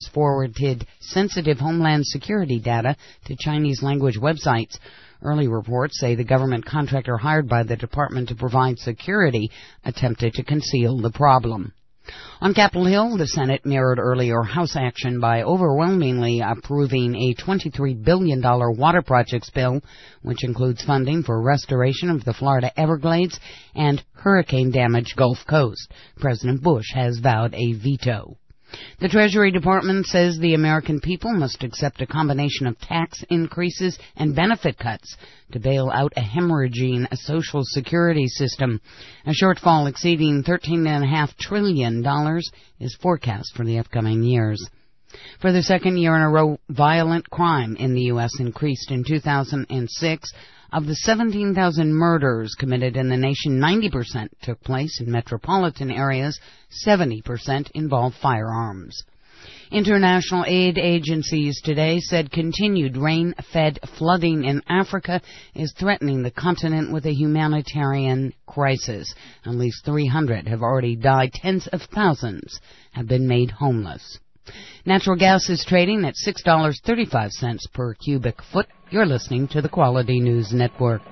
forwarded sensitive homeland security data to Chinese language websites. Early reports say the government contractor hired by the department to provide security attempted to conceal the problem. On Capitol Hill, the Senate mirrored earlier House action by overwhelmingly approving a $23 billion water projects bill, which includes funding for restoration of the Florida Everglades and hurricane-damaged Gulf Coast. President Bush has vowed a veto. The Treasury Department says the American people must accept a combination of tax increases and benefit cuts to bail out a hemorrhaging Social Security system. A shortfall exceeding $13.5 trillion is forecast for the upcoming years. For the second year in a row, violent crime in the U.S. increased in 2006. Of the 17,000 murders committed in the nation, 90% took place in metropolitan areas, 70% involved firearms. International aid agencies today said continued rain-fed flooding in Africa is threatening the continent with a humanitarian crisis. At least 300 have already died. Tens of thousands have been made homeless. Natural gas is trading at $6.35 per cubic foot. You're listening to the Quality News Network.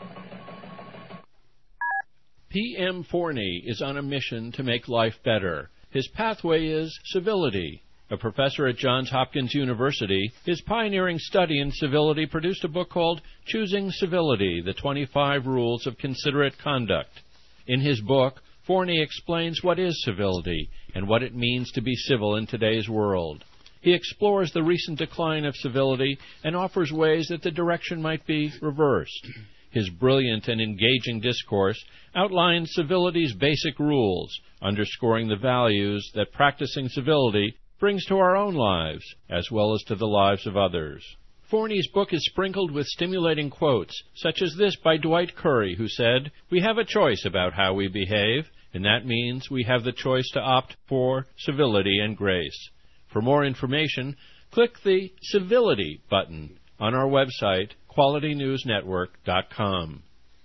P.M. Forney is on a mission to make life better. His pathway is civility. A professor at Johns Hopkins University, his pioneering study in civility produced a book called Choosing Civility, The 25 Rules of Considerate Conduct. In his book, Forney explains what is civility and what it means to be civil in today's world. He explores the recent decline of civility and offers ways that the direction might be reversed. His brilliant and engaging discourse outlines civility's basic rules, underscoring the values that practicing civility brings to our own lives, as well as to the lives of others. Forney's book is sprinkled with stimulating quotes, such as this by Dwight Curry, who said, "We have a choice about how we behave, and that means we have the choice to opt for civility and grace." For more information, click the Civility button on our website, QualityNewsNetwork.com.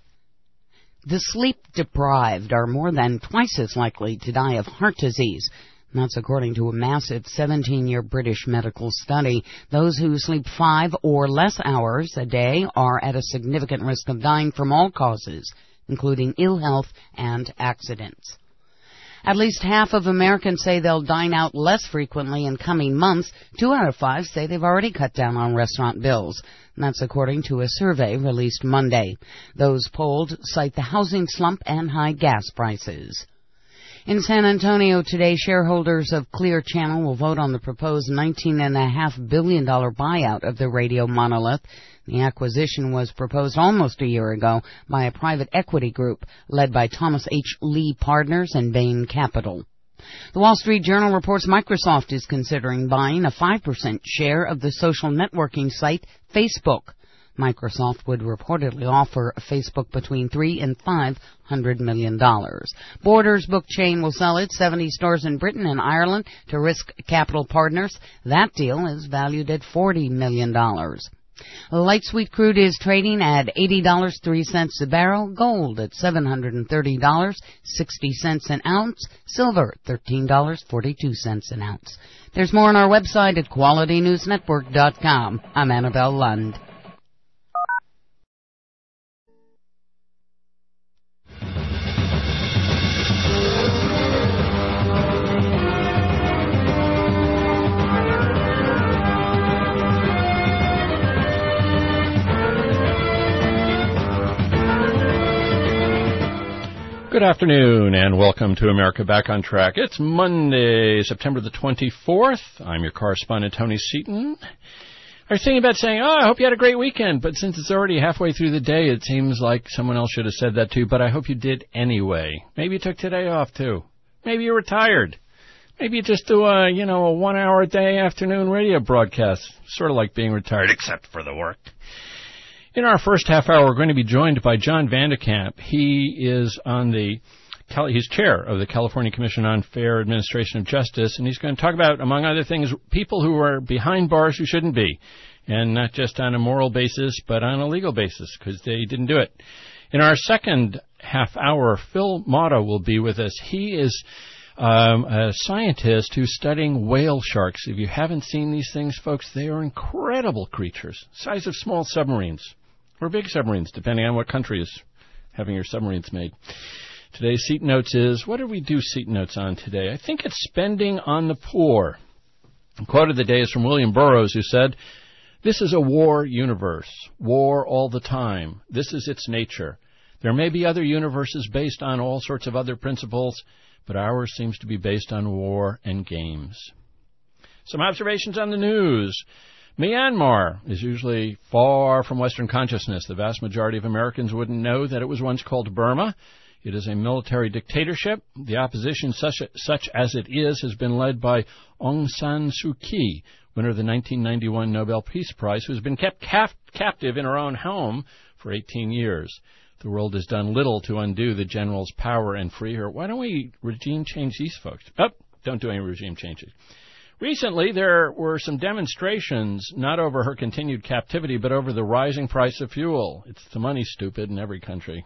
The sleep-deprived are more than twice as likely to die of heart disease. That's according to a massive 17-year British medical study. Those who sleep 5 or less hours a day are at a significant risk of dying from all causes, including ill health and accidents. At least half of Americans say they'll dine out less frequently in coming months. 2 out of 5 say they've already cut down on restaurant bills. And that's according to a survey released Monday. Those polled cite the housing slump and high gas prices. In San Antonio today, shareholders of Clear Channel will vote on the proposed $19.5 billion buyout of the radio monolith. The acquisition was proposed almost a year ago by a private equity group led by Thomas H. Lee Partners and Bain Capital. The Wall Street Journal reports Microsoft is considering buying a 5% share of the social networking site Facebook. Microsoft would reportedly offer Facebook between $300 and $500 million. Borders book chain will sell its 70 stores in Britain and Ireland to Risk Capital Partners. That deal is valued at $40 million. Light sweet crude is trading at $80.03 a barrel. Gold at $730.60 an ounce. Silver $13.42 an ounce. There's more on our website at QualityNewsNetwork.com. I'm Annabelle Lund. Good afternoon, and welcome to America Back on Track. It's Monday, September the 24th. I'm your correspondent, Tony Seaton. I was thinking about saying, I hope you had a great weekend, but since it's already halfway through the day, it seems like someone else should have said that too, but I hope you did anyway. Maybe you took today off too. Maybe you retired. Maybe you just do a 1 hour a day afternoon radio broadcast, sort of like being retired, except for the work. In our first half hour, we're going to be joined by John Vandekamp. He is he's chair of the California Commission on Fair Administration of Justice, and he's going to talk about, among other things, people who are behind bars who shouldn't be, and not just on a moral basis, but on a legal basis, because they didn't do it. In our second half hour, Phil Motto will be with us. He is a scientist who's studying whale sharks. If you haven't seen these things, folks, they are incredible creatures, size of small submarines, or big submarines, depending on what country is having your submarines made. Today's Seat Notes is, what did we do Seat Notes on today? I think it's spending on the poor. The quote of the day is from William Burroughs, who said, "This is a war universe, war all the time. This is its nature. There may be other universes based on all sorts of other principles, but ours seems to be based on war and games." Some observations on the news. Myanmar is usually far from Western consciousness. The vast majority of Americans wouldn't know that it was once called Burma. It is a military dictatorship. The opposition, such as it is, has been led by Aung San Suu Kyi, winner of the 1991 Nobel Peace Prize, who's been kept captive in her own home for 18 years. The world has done little to undo the general's power and free her. Why don't we regime change these folks? Don't do any regime changes. Recently, there were some demonstrations, not over her continued captivity, but over the rising price of fuel. It's the money, stupid, in every country.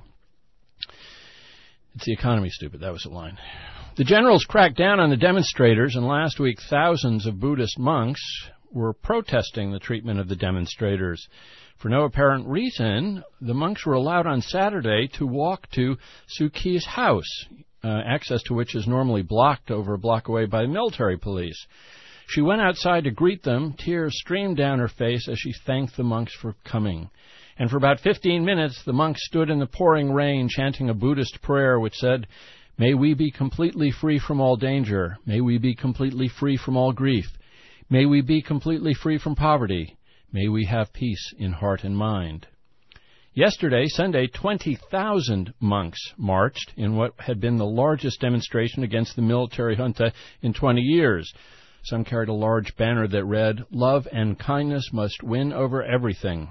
It's the economy, stupid. That was the line. The generals cracked down on the demonstrators, and last week thousands of Buddhist monks were protesting the treatment of the demonstrators. For no apparent reason, the monks were allowed on Saturday to walk to Suu Kyi's house, access to which is normally blocked over a block away by the military police. She went outside to greet them. Tears streamed down her face as she thanked the monks for coming. And for about 15 minutes, the monks stood in the pouring rain chanting a Buddhist prayer which said, "May we be completely free from all danger. May we be completely free from all grief. May we be completely free from poverty. May we have peace in heart and mind." Yesterday, Sunday, 20,000 monks marched in what had been the largest demonstration against the military junta in 20 years. Some carried a large banner that read, "Love and kindness must win over everything."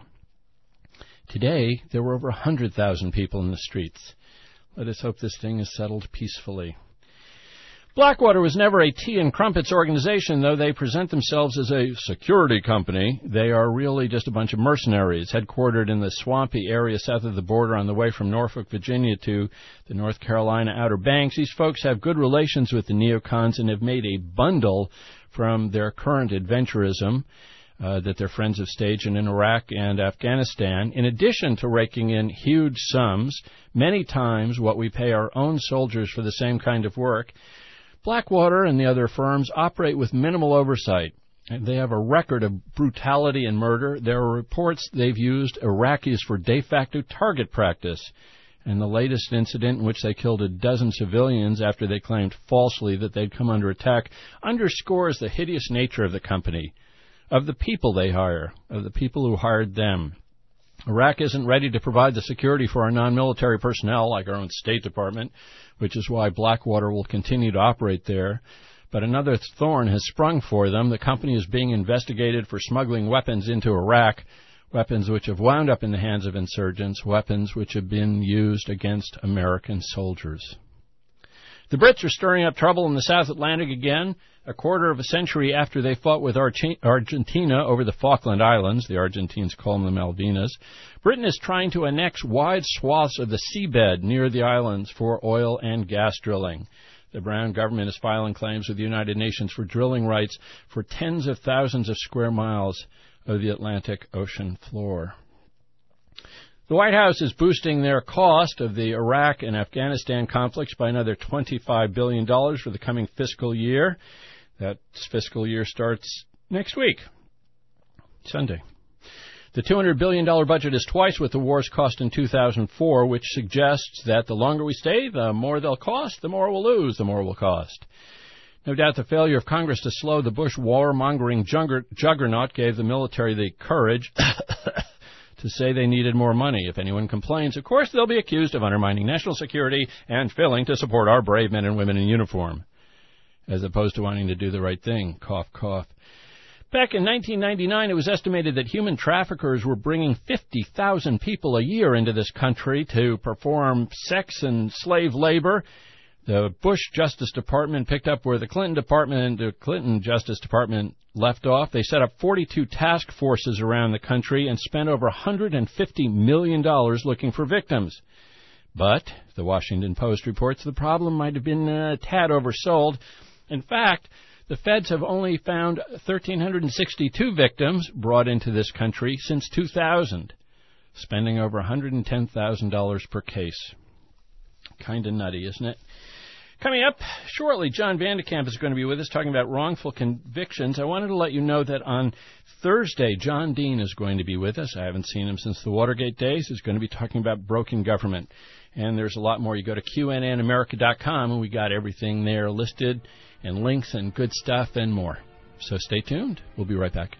Today, there were over 100,000 people in the streets. Let us hope this thing is settled peacefully. Blackwater was never a tea and crumpets organization, though they present themselves as a security company. They are really just a bunch of mercenaries, headquartered in the swampy area south of the border on the way from Norfolk, Virginia to the North Carolina Outer Banks. These folks have good relations with the neocons and have made a bundle from their current adventurism that their friends have staged in Iraq and Afghanistan, in addition to raking in huge sums, many times what we pay our own soldiers for the same kind of work. Blackwater and the other firms operate with minimal oversight. They have a record of brutality and murder. There are reports they've used Iraqis for de facto target practice. And the latest incident in which they killed a dozen civilians after they claimed falsely that they'd come under attack underscores the hideous nature of the company, of the people they hire, of the people who hired them. Iraq isn't ready to provide the security for our non-military personnel, like our own State Department, which is why Blackwater will continue to operate there. But another thorn has sprung for them. The company is being investigated for smuggling weapons into Iraq, weapons which have wound up in the hands of insurgents, weapons which have been used against American soldiers. The Brits are stirring up trouble in the South Atlantic again. A quarter of a century after they fought with Argentina over the Falkland Islands, the Argentines call them the Malvinas, Britain is trying to annex wide swaths of the seabed near the islands for oil and gas drilling. The Brown government is filing claims with the United Nations for drilling rights for tens of thousands of square miles of the Atlantic Ocean floor. The White House is boosting their cost of the Iraq and Afghanistan conflicts by another $25 billion for the coming fiscal year. That fiscal year starts next week, Sunday. The $200 billion budget is twice what the wars cost in 2004, which suggests that the longer we stay, the more they'll cost, the more we'll lose, the more we'll cost. No doubt the failure of Congress to slow the Bush warmongering juggernaut gave the military the courage to say they needed more money. If anyone complains, of course they'll be accused of undermining national security and failing to support our brave men and women in uniform, as opposed to wanting to do the right thing. Cough, cough. Back in 1999, it was estimated that human traffickers were bringing 50,000 people a year into this country to perform sex and slave labor. The Bush Justice Department picked up where the Clinton Justice Department left off. They set up 42 task forces around the country and spent over $150 million looking for victims. But the Washington Post reports the problem might have been a tad oversold. In fact, the feds have only found 1,362 victims brought into this country since 2000, spending over $110,000 per case. Kind of nutty, isn't it? Coming up shortly, John Vandekamp is going to be with us talking about wrongful convictions. I wanted to let you know that on Thursday, John Dean is going to be with us. I haven't seen him since the Watergate days. He's going to be talking about broken government. And there's a lot more. You go to QNNAmerica.com, and we got everything there listed, and links and good stuff and more. So stay tuned. We'll be right back.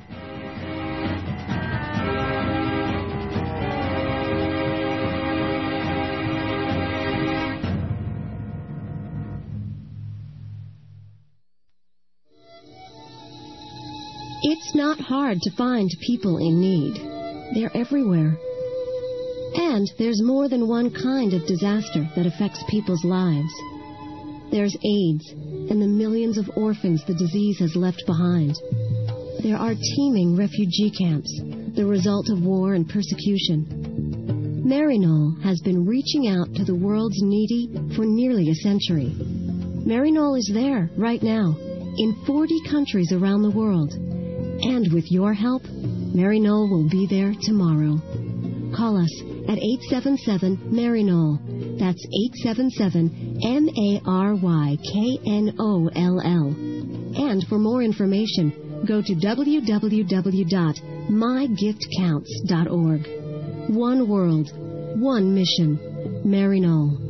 It's not hard to find people in need. They're everywhere. And there's more than one kind of disaster that affects people's lives. There's AIDS and the millions of orphans the disease has left behind. There are teeming refugee camps, the result of war and persecution. Maryknoll has been reaching out to the world's needy for nearly a century. Maryknoll is there right now in 40 countries around the world. And with your help, Maryknoll will be there tomorrow. Call us at 877-MARYKNOLL. That's 877-MARYKNOLL. And for more information, go to www.mygiftcounts.org. One world, one mission. Maryknoll.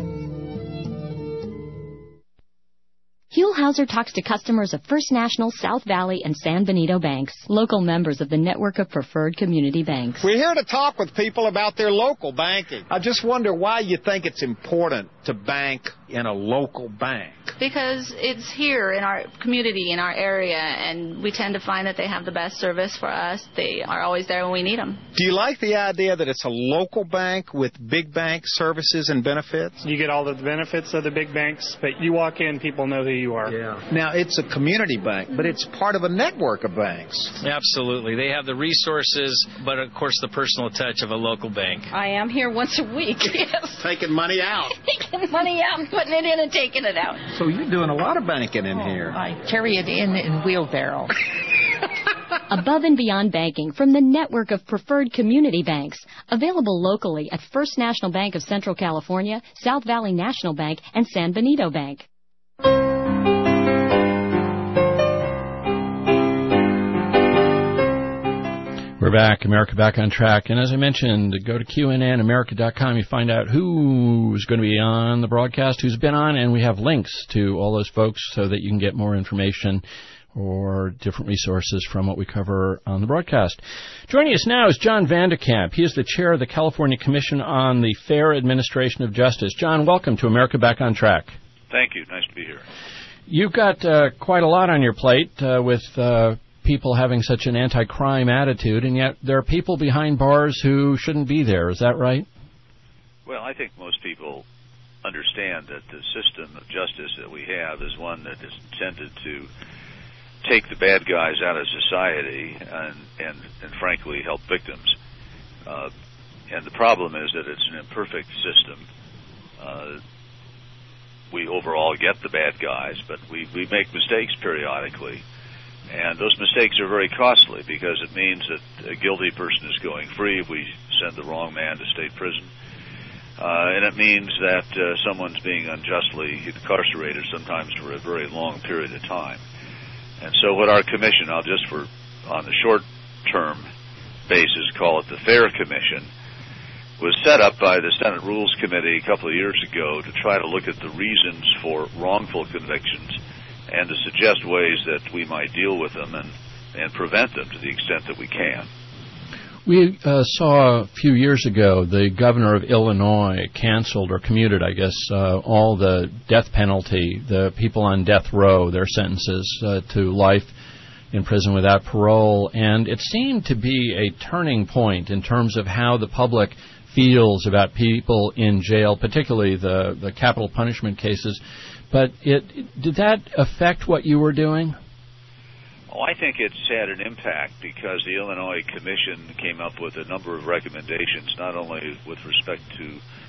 Huell Hauser talks to customers of First National, South Valley, and San Benito banks, local members of the network of preferred community banks. We're here to talk with people about their local banking. I just wonder why you think it's important to bank in a local bank. Because it's here in our community, in our area, and we tend to find that they have the best service for us. They are always there when we need them. Do you like the idea that it's a local bank with big bank services and benefits? You get all the benefits of the big banks, but you walk in, people know who you are. Yeah. Now, it's a community bank, but it's part of a network of banks. Absolutely. They have the resources, but, of course, the personal touch of a local bank. I am here once a week, yes. Taking money out. Taking money out and putting it in and taking it out. So you're doing a lot of banking in here. I carry it in wheelbarrow. Above and Beyond Banking from the network of preferred community banks. Available locally at First National Bank of Central California, South Valley National Bank, and San Benito Bank. We're back, America Back on Track. And as I mentioned, go to QNNAmerica.com. You find out who's going to be on the broadcast, who's been on, and we have links to all those folks so that you can get more information or different resources from what we cover on the broadcast. Joining us now is John Vandekamp. He is the chair of the California Commission on the Fair Administration of Justice. John, welcome to America Back on Track. Thank you. Nice to be here. You've got quite a lot on your plate with people having such an anti-crime attitude, and yet there are people behind bars who shouldn't be there. Is that right? Well, I think most people understand that the system of justice that we have is one that is intended to take the bad guys out of society and frankly, help victims. And the problem is that it's an imperfect system. We overall get the bad guys, but we make mistakes periodically. And those mistakes are very costly because it means that a guilty person is going free if we send the wrong man to state prison. And it means that someone's being unjustly incarcerated, sometimes for a very long period of time. And so what our commission, I'll just on the short-term basis call it the FAIR Commission, was set up by the Senate Rules Committee a couple of years ago to try to look at the reasons for wrongful convictions and to suggest ways that we might deal with them and prevent them to the extent that we can. We saw a few years ago the governor of Illinois canceled or commuted, I guess, all the death penalty, the people on death row, their sentences to life in prison without parole. And it seemed to be a turning point in terms of how the public feels about people in jail, particularly the capital punishment cases. But did that affect what you were doing? Oh, I think it's had an impact because the Illinois Commission came up with a number of recommendations, not only with respect to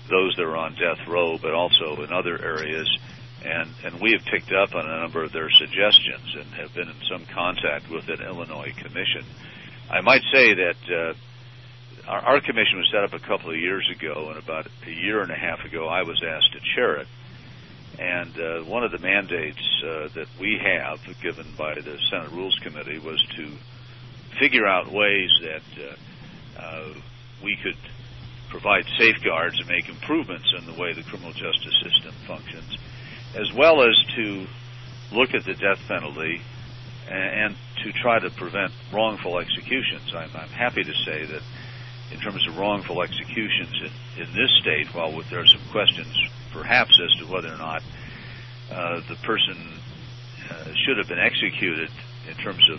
those that are on death row, but also in other areas. And we have picked up on a number of their suggestions and have been in some contact with an Illinois commission. I might say that our commission was set up a couple of years ago, and about a year and a half ago I was asked to chair it. And one of the mandates that we have, given by the Senate Rules Committee, was to figure out ways that we could provide safeguards and make improvements in the way the criminal justice system functions, as well as to look at the death penalty and to try to prevent wrongful executions. I'm happy to say that in terms of wrongful executions in this state, while there are some questions perhaps as to whether or not the person should have been executed in terms of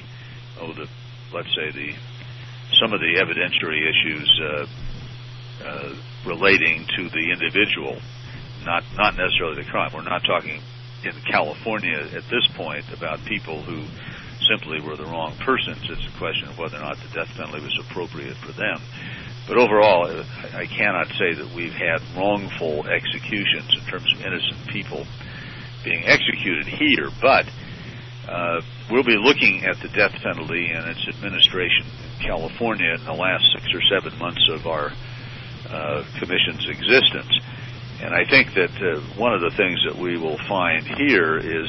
some of the evidentiary issues relating to the individual, not necessarily the crime. We're not talking in California at this point about people who simply were the wrong persons. It's a question of whether or not the death penalty was appropriate for them. But overall, I cannot say that we've had wrongful executions in terms of innocent people being executed here, but we'll be looking at the death penalty and its administration in California in the last 6 or 7 months of our commission's existence. And I think that one of the things that we will find here is,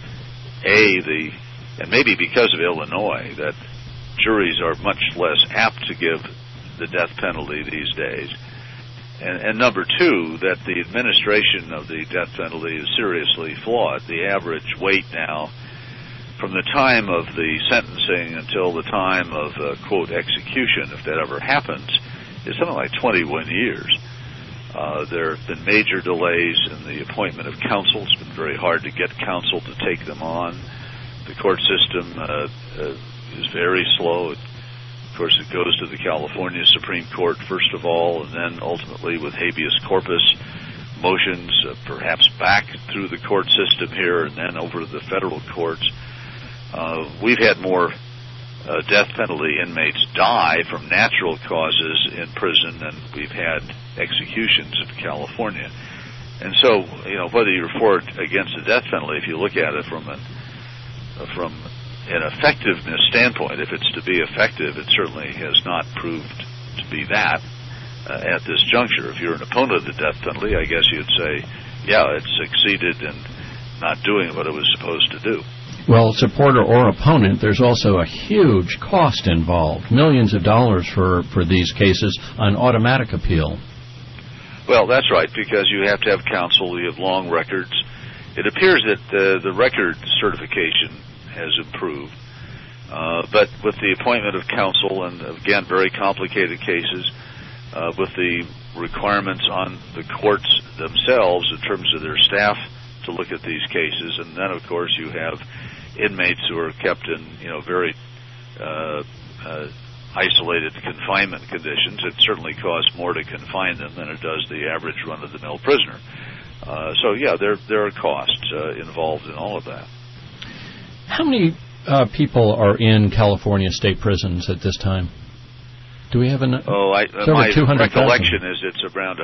and maybe because of Illinois, that juries are much less apt to give the death penalty these days. And number two, that the administration of the death penalty is seriously flawed. The average wait now, from the time of the sentencing until the time of, quote, execution, if that ever happens, is something like 21 years. There have been major delays in the appointment of counsel. It's been very hard to get counsel to take them on. The court system is very slow. Of course, it goes to the California Supreme Court first of all, and then ultimately with habeas corpus motions, perhaps back through the court system here and then over to the federal courts. We've had more death penalty inmates die from natural causes in prison than we've had executions in California. And so, whether you're for or against the death penalty, if you look at it from an effectiveness standpoint, if it's to be effective, it certainly has not proved to be that at this juncture. If you're an opponent of the death penalty, I guess you'd say, yeah, it succeeded in not doing what it was supposed to do. Well, supporter or opponent, there's also a huge cost involved, millions of dollars for these cases on automatic appeal. Well, that's right, because you have to have counsel, you have long records. It appears that the record certification has improved, but with the appointment of counsel, and again, very complicated cases, with the requirements on the courts themselves in terms of their staff to look at these cases, and then, of course, you have inmates who are kept in, very isolated confinement conditions. It certainly costs more to confine them than it does the average run-of-the-mill prisoner. So, yeah, there are costs involved in all of that. How many people are in California state prisons at this time? Do we have my recollection is it's around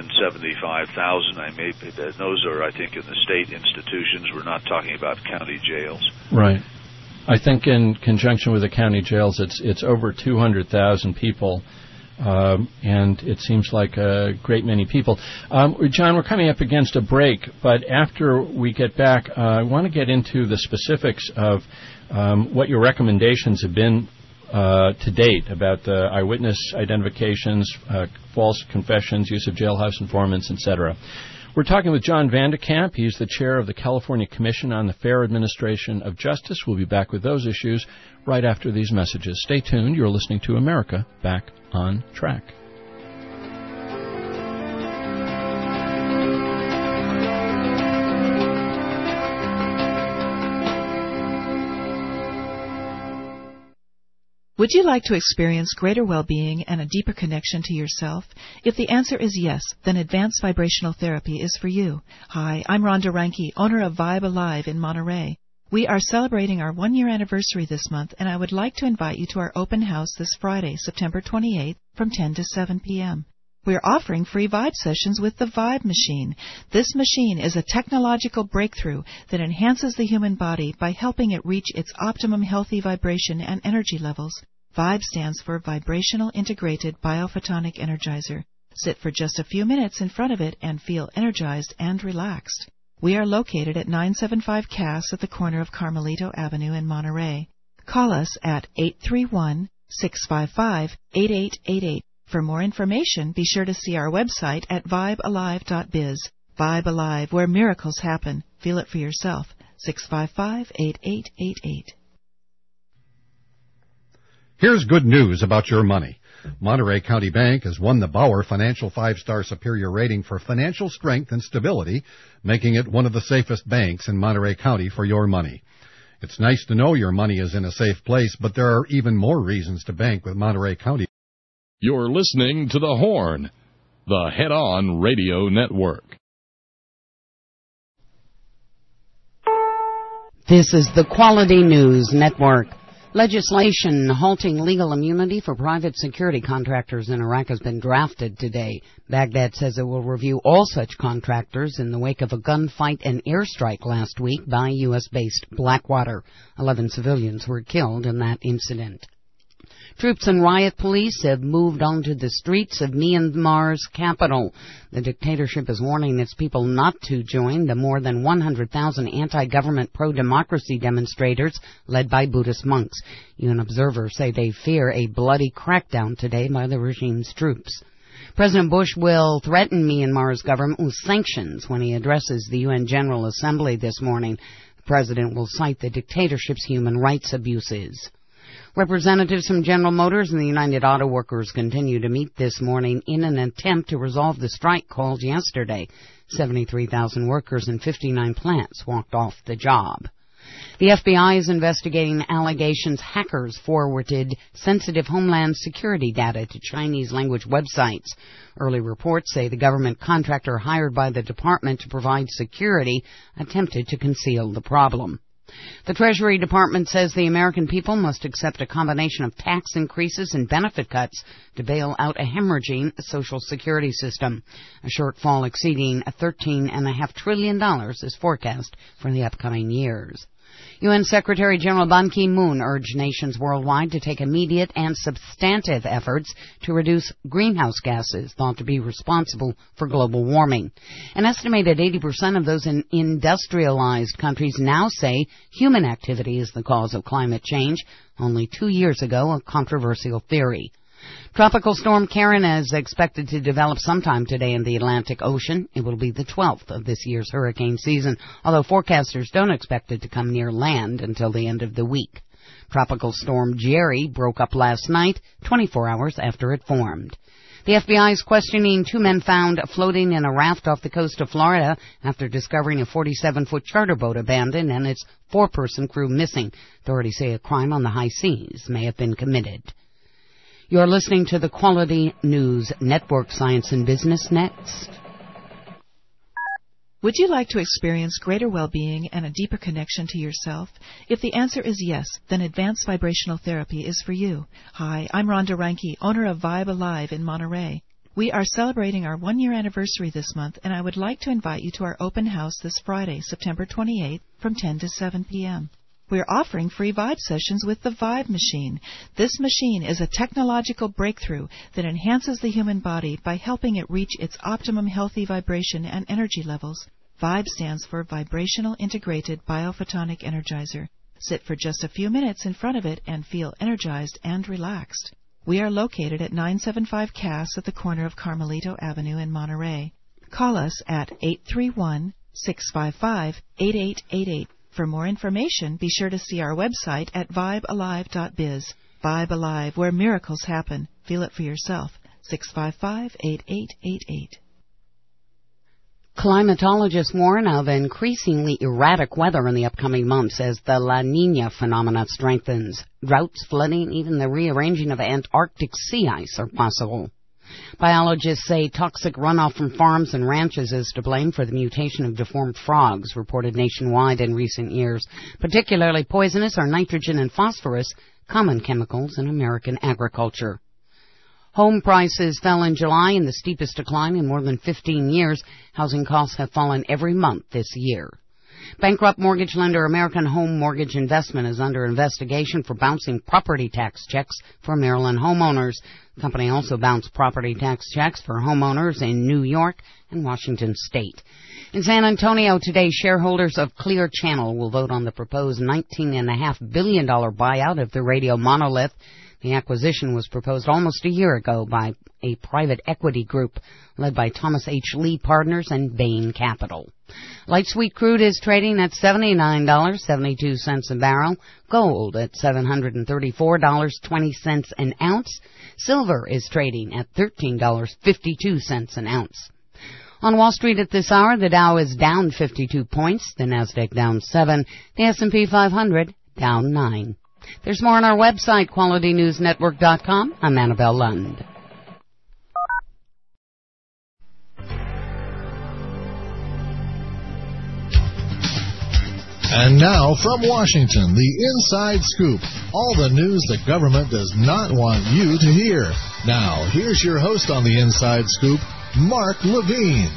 175,000. Those are, I think, in the state institutions. We're not talking about county jails. Right. I think in conjunction with the county jails, it's over 200,000 people, and it seems like a great many people. John, we're coming up against a break, but after we get back, I want to get into the specifics of what your recommendations have been to date about the eyewitness identifications, false confessions, use of jailhouse informants, etc. We're talking with John Vandekamp. He's the chair of the California Commission on the Fair Administration of Justice. We'll be back with those issues right after these messages. Stay tuned. You're listening to America Back on Track. Would you like to experience greater well-being and a deeper connection to yourself? If the answer is yes, then Advanced Vibrational Therapy is for you. Hi, I'm Rhonda Reinke, owner of Vibe Alive in Monterey. We are celebrating our 1-year anniversary this month, and I would like to invite you to our open house this Friday, September 28th, from 10 to 7 p.m. We're offering free Vibe sessions with the Vibe Machine. This machine is a technological breakthrough that enhances the human body by helping it reach its optimum healthy vibration and energy levels. Vibe stands for Vibrational Integrated Biophotonic Energizer. Sit for just a few minutes in front of it and feel energized and relaxed. We are located at 975 Cass at the corner of Carmelito Avenue in Monterey. Call us at 831-655-8888. For more information, be sure to see our website at vibealive.biz. Vibe Alive, where miracles happen. Feel it for yourself. 655-8888. Here's good news about your money. Monterey County Bank has won the Bauer Financial 5-Star Superior Rating for financial strength and stability, making it one of the safest banks in Monterey County for your money. It's nice to know your money is in a safe place, but there are even more reasons to bank with Monterey County. You're listening to The Horn, the head-on radio network. This is the Quality News Network. Legislation halting legal immunity for private security contractors in Iraq has been drafted today. Baghdad says it will review all such contractors in the wake of a gunfight and airstrike last week by U.S.-based Blackwater. 11 civilians were killed in that incident. Troops and riot police have moved onto the streets of Myanmar's capital. The dictatorship is warning its people not to join the more than 100,000 anti-government pro-democracy demonstrators led by Buddhist monks. UN observers say they fear a bloody crackdown today by the regime's troops. President Bush will threaten Myanmar's government with sanctions when he addresses the UN General Assembly this morning. The president will cite the dictatorship's human rights abuses. Representatives from General Motors and the United Auto Workers continue to meet this morning in an attempt to resolve the strike called yesterday. 73,000 workers in 59 plants walked off the job. The FBI is investigating allegations hackers forwarded sensitive Homeland Security data to Chinese-language websites. Early reports say the government contractor hired by the department to provide security attempted to conceal the problem. The Treasury Department says the American people must accept a combination of tax increases and benefit cuts to bail out a hemorrhaging Social Security system. A shortfall exceeding $13.5 trillion is forecast for the upcoming years. UN Secretary General Ban Ki-moon urged nations worldwide to take immediate and substantive efforts to reduce greenhouse gases thought to be responsible for global warming. An estimated 80% of those in industrialized countries now say human activity is the cause of climate change. Only 2 years ago, a controversial theory. Tropical storm Karen is expected to develop sometime today in the Atlantic Ocean. It will be the 12th of this year's hurricane season, although forecasters don't expect it to come near land until the end of the week. Tropical storm Jerry broke up last night, 24 hours after it formed. The FBI is questioning 2 men found floating in a raft off the coast of Florida after discovering a 47-foot charter boat abandoned and its 4-person crew missing. Authorities say a crime on the high seas may have been committed. You're listening to the Quality News Network. Science and Business next. Would you like to experience greater well-being and a deeper connection to yourself? If the answer is yes, then advanced vibrational therapy is for you. Hi, I'm Rhonda Reinke, owner of Vibe Alive in Monterey. We are celebrating our 1-year anniversary this month, and I would like to invite you to our open house this Friday, September 28th, from 10 to 7 p.m. We're offering free Vibe sessions with the Vibe Machine. This machine is a technological breakthrough that enhances the human body by helping it reach its optimum healthy vibration and energy levels. Vibe stands for Vibrational Integrated Biophotonic Energizer. Sit for just a few minutes in front of it and feel energized and relaxed. We are located at 975 Cass at the corner of Carmelito Avenue in Monterey. Call us at 831-655-8888. For more information, be sure to see our website at vibealive.biz. Vibe Alive, where miracles happen. Feel it for yourself. 655-8888. Climatologists warn of increasingly erratic weather in the upcoming months as the La Niña phenomenon strengthens. Droughts, flooding, even the rearranging of Antarctic sea ice are possible. Biologists say toxic runoff from farms and ranches is to blame for the mutation of deformed frogs reported nationwide in recent years. Particularly poisonous are nitrogen and phosphorus, common chemicals in American agriculture. Home prices fell in July in the steepest decline in more than 15 years. Housing costs have fallen every month this year. Bankrupt mortgage lender American Home Mortgage Investment is under investigation for bouncing property tax checks for Maryland homeowners. The company also bounced property tax checks for homeowners in New York and Washington State. In San Antonio today, shareholders of Clear Channel will vote on the proposed $19.5 billion buyout of the radio monolith. The acquisition was proposed almost a year ago by a private equity group led by Thomas H. Lee Partners and Bain Capital. Light sweet crude is trading at $79.72 a barrel. Gold at $734.20 an ounce. Silver is trading at $13.52 an ounce. On Wall Street at this hour, the Dow is down 52 points, the Nasdaq down 7, the S&P 500 down 9. There's more on our website, QualityNewsNetwork.com. I'm Annabelle Lund. And now, from Washington, the Inside Scoop. All the news the government does not want you to hear. Now, here's your host on the Inside Scoop, Mark Levine.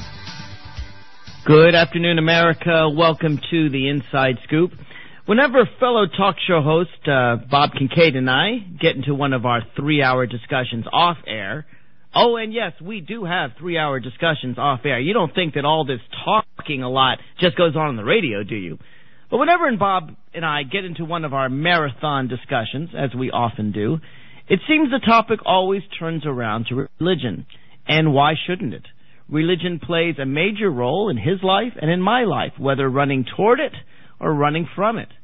Good afternoon, America. Welcome to the Inside Scoop. Whenever fellow talk show host Bob Kincaid and I get into one of our 3-hour discussions off air, oh, and yes, we do have 3-hour discussions off air. You don't think that all this talking a lot just goes on the radio, do you? But whenever Bob and I get into one of our marathon discussions, as we often do, it seems the topic always turns around to religion. And why shouldn't it? Religion plays a major role in his life and in my life, whether running toward it or running from it.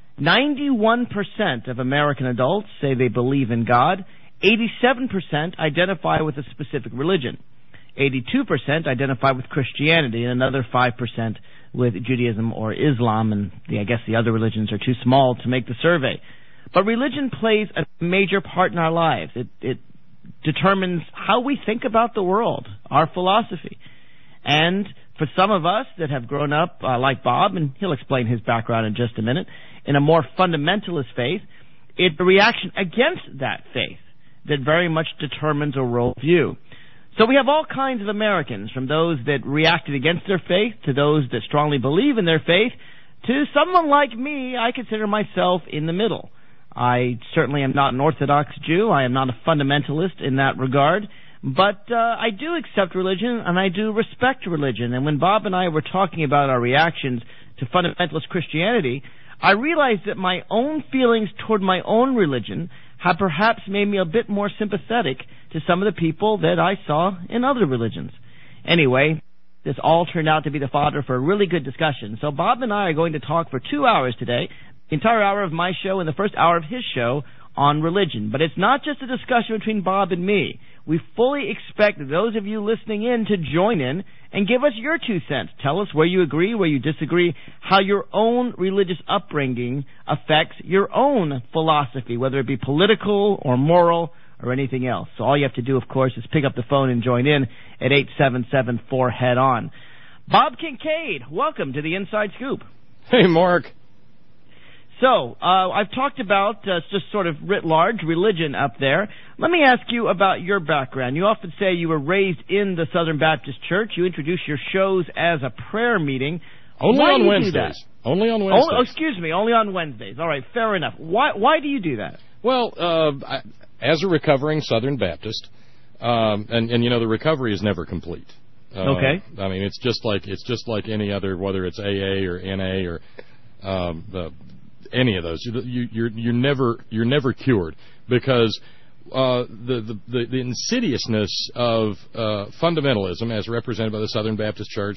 91% of American adults say they believe in God. 87% identify with a specific religion. 82% identify with Christianity, and another 5% with Judaism or Islam, and I guess the other religions are too small to make the survey. But religion plays a major part in our lives. It determines how we think about the world, our philosophy. And for some of us that have grown up like Bob, and he'll explain his background in just a minute, in a more fundamentalist faith, it's a reaction against that faith that very much determines a worldview. So we have all kinds of Americans, from those that reacted against their faith to those that strongly believe in their faith, to someone like me. I consider myself in the middle. I certainly am not an Orthodox Jew. I am not a fundamentalist in that regard. But I do accept religion, and I do respect religion. And when Bob and I were talking about our reactions to fundamentalist Christianity, I realized that my own feelings toward my own religion have perhaps made me a bit more sympathetic to some of the people that I saw in other religions. Anyway, this all turned out to be the fodder for a really good discussion. So Bob and I are going to talk for 2 hours today, the entire hour of my show and the first hour of his show on religion. But it's not just a discussion between Bob and me. We fully expect those of you listening in to join in and give us your 2 cents. Tell us where you agree, where you disagree, how your own religious upbringing affects your own philosophy, whether it be political or moral or anything else. So all you have to do, of course, is pick up the phone and join in at 877-4-HEAD-ON. Bob Kincaid, welcome to the Inside Scoop. Hey, Mark. So, I've talked about, just sort of writ large, religion up there. Let me ask you about your background. You often say you were raised in the Southern Baptist Church. You introduce your shows as a prayer meeting. Only on Wednesdays. Only on Wednesdays. Oh, excuse me, only on Wednesdays. All right, fair enough. Why do you do that? Well, as a recovering Southern Baptist, and you know, the recovery is never complete. Okay. I mean, it's just like any other, whether it's AA or NA or any of those. You're never cured, because the insidiousness of fundamentalism, as represented by the Southern Baptist Church,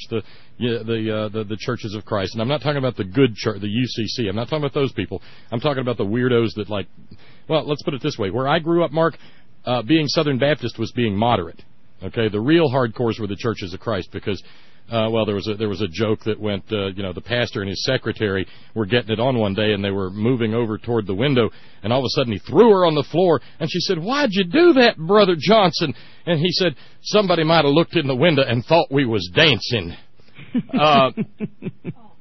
the Churches of Christ, and I'm not talking about the good church, the UCC. I'm not talking about those people. I'm talking about the weirdos that, like, well, let's put it this way: where I grew up, Mark, being Southern Baptist was being moderate. Okay, the real hardcores were the Churches of Christ, because well, there was a joke that went, the pastor and his secretary were getting it on one day, and they were moving over toward the window, and all of a sudden he threw her on the floor, and she said, "Why'd you do that, Brother Johnson?" And he said, "Somebody might have looked in the window and thought we was dancing."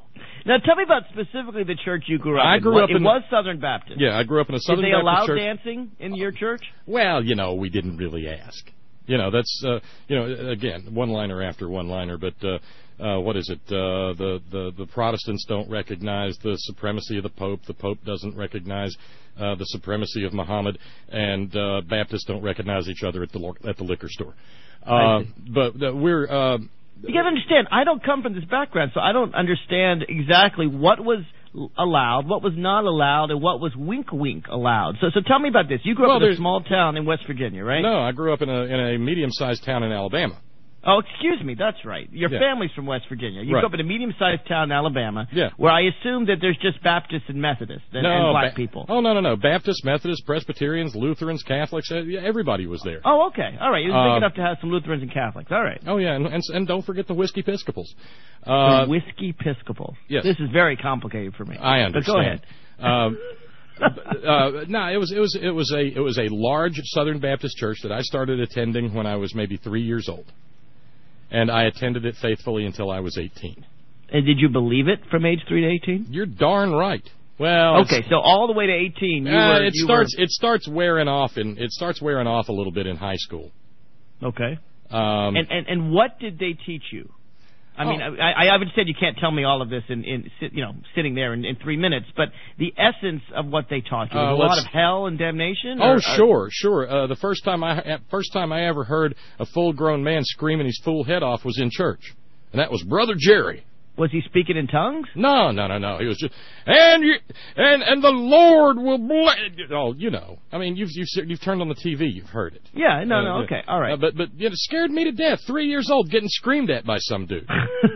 Now, tell me about specifically the church you grew up in. It was Southern Baptist. Yeah, I grew up in a Southern Baptist church. Did they allow dancing in your church? Well, we didn't really ask. That's again, one-liner after one-liner, but what is it? The Protestants don't recognize the supremacy of the Pope. The Pope doesn't recognize the supremacy of Muhammad, and Baptists don't recognize each other at the liquor store. But we're you got to understand, I don't come from this background, so I don't understand exactly what was allowed, what was not allowed, and what was wink allowed. So tell me about this. You grew up in a small town in West Virginia, right? No, I grew up in a medium-sized town in Alabama. Oh, excuse me, that's right. Your family's from West Virginia. You grew up in a medium-sized town in Alabama, where I assume that there's just Baptists and Methodists and black people. Oh, no. Baptists, Methodists, Presbyterians, Lutherans, Catholics, everybody was there. Oh, okay. All right. It was big enough to have some Lutherans and Catholics. All right. Oh, yeah, and don't forget the Whiskey Episcopals. The Whiskey Episcopals. Yes. This is very complicated for me. I understand. But go ahead. No, it was a large Southern Baptist church that I started attending when I was maybe 3 years old. And I attended it faithfully until I was 18. And did you believe it from age 3 to 18? You're darn right. Well, okay, so all the way to 18, it starts wearing off a little bit in high school. Okay. And what did they teach you? I mean, I haven't said you can't tell me all of this sitting there in 3 minutes, but the essence of what they taught you, was a lot of hell and damnation? Sure. The first time I ever heard a full-grown man screaming his fool head off was in church, and that was Brother Jerry. Was he speaking in tongues? No. He was just, and the Lord will bless. Oh, I mean, you've turned on the TV, you've heard it. Yeah, okay, all right. But it scared me to death. 3 years old, getting screamed at by some dude.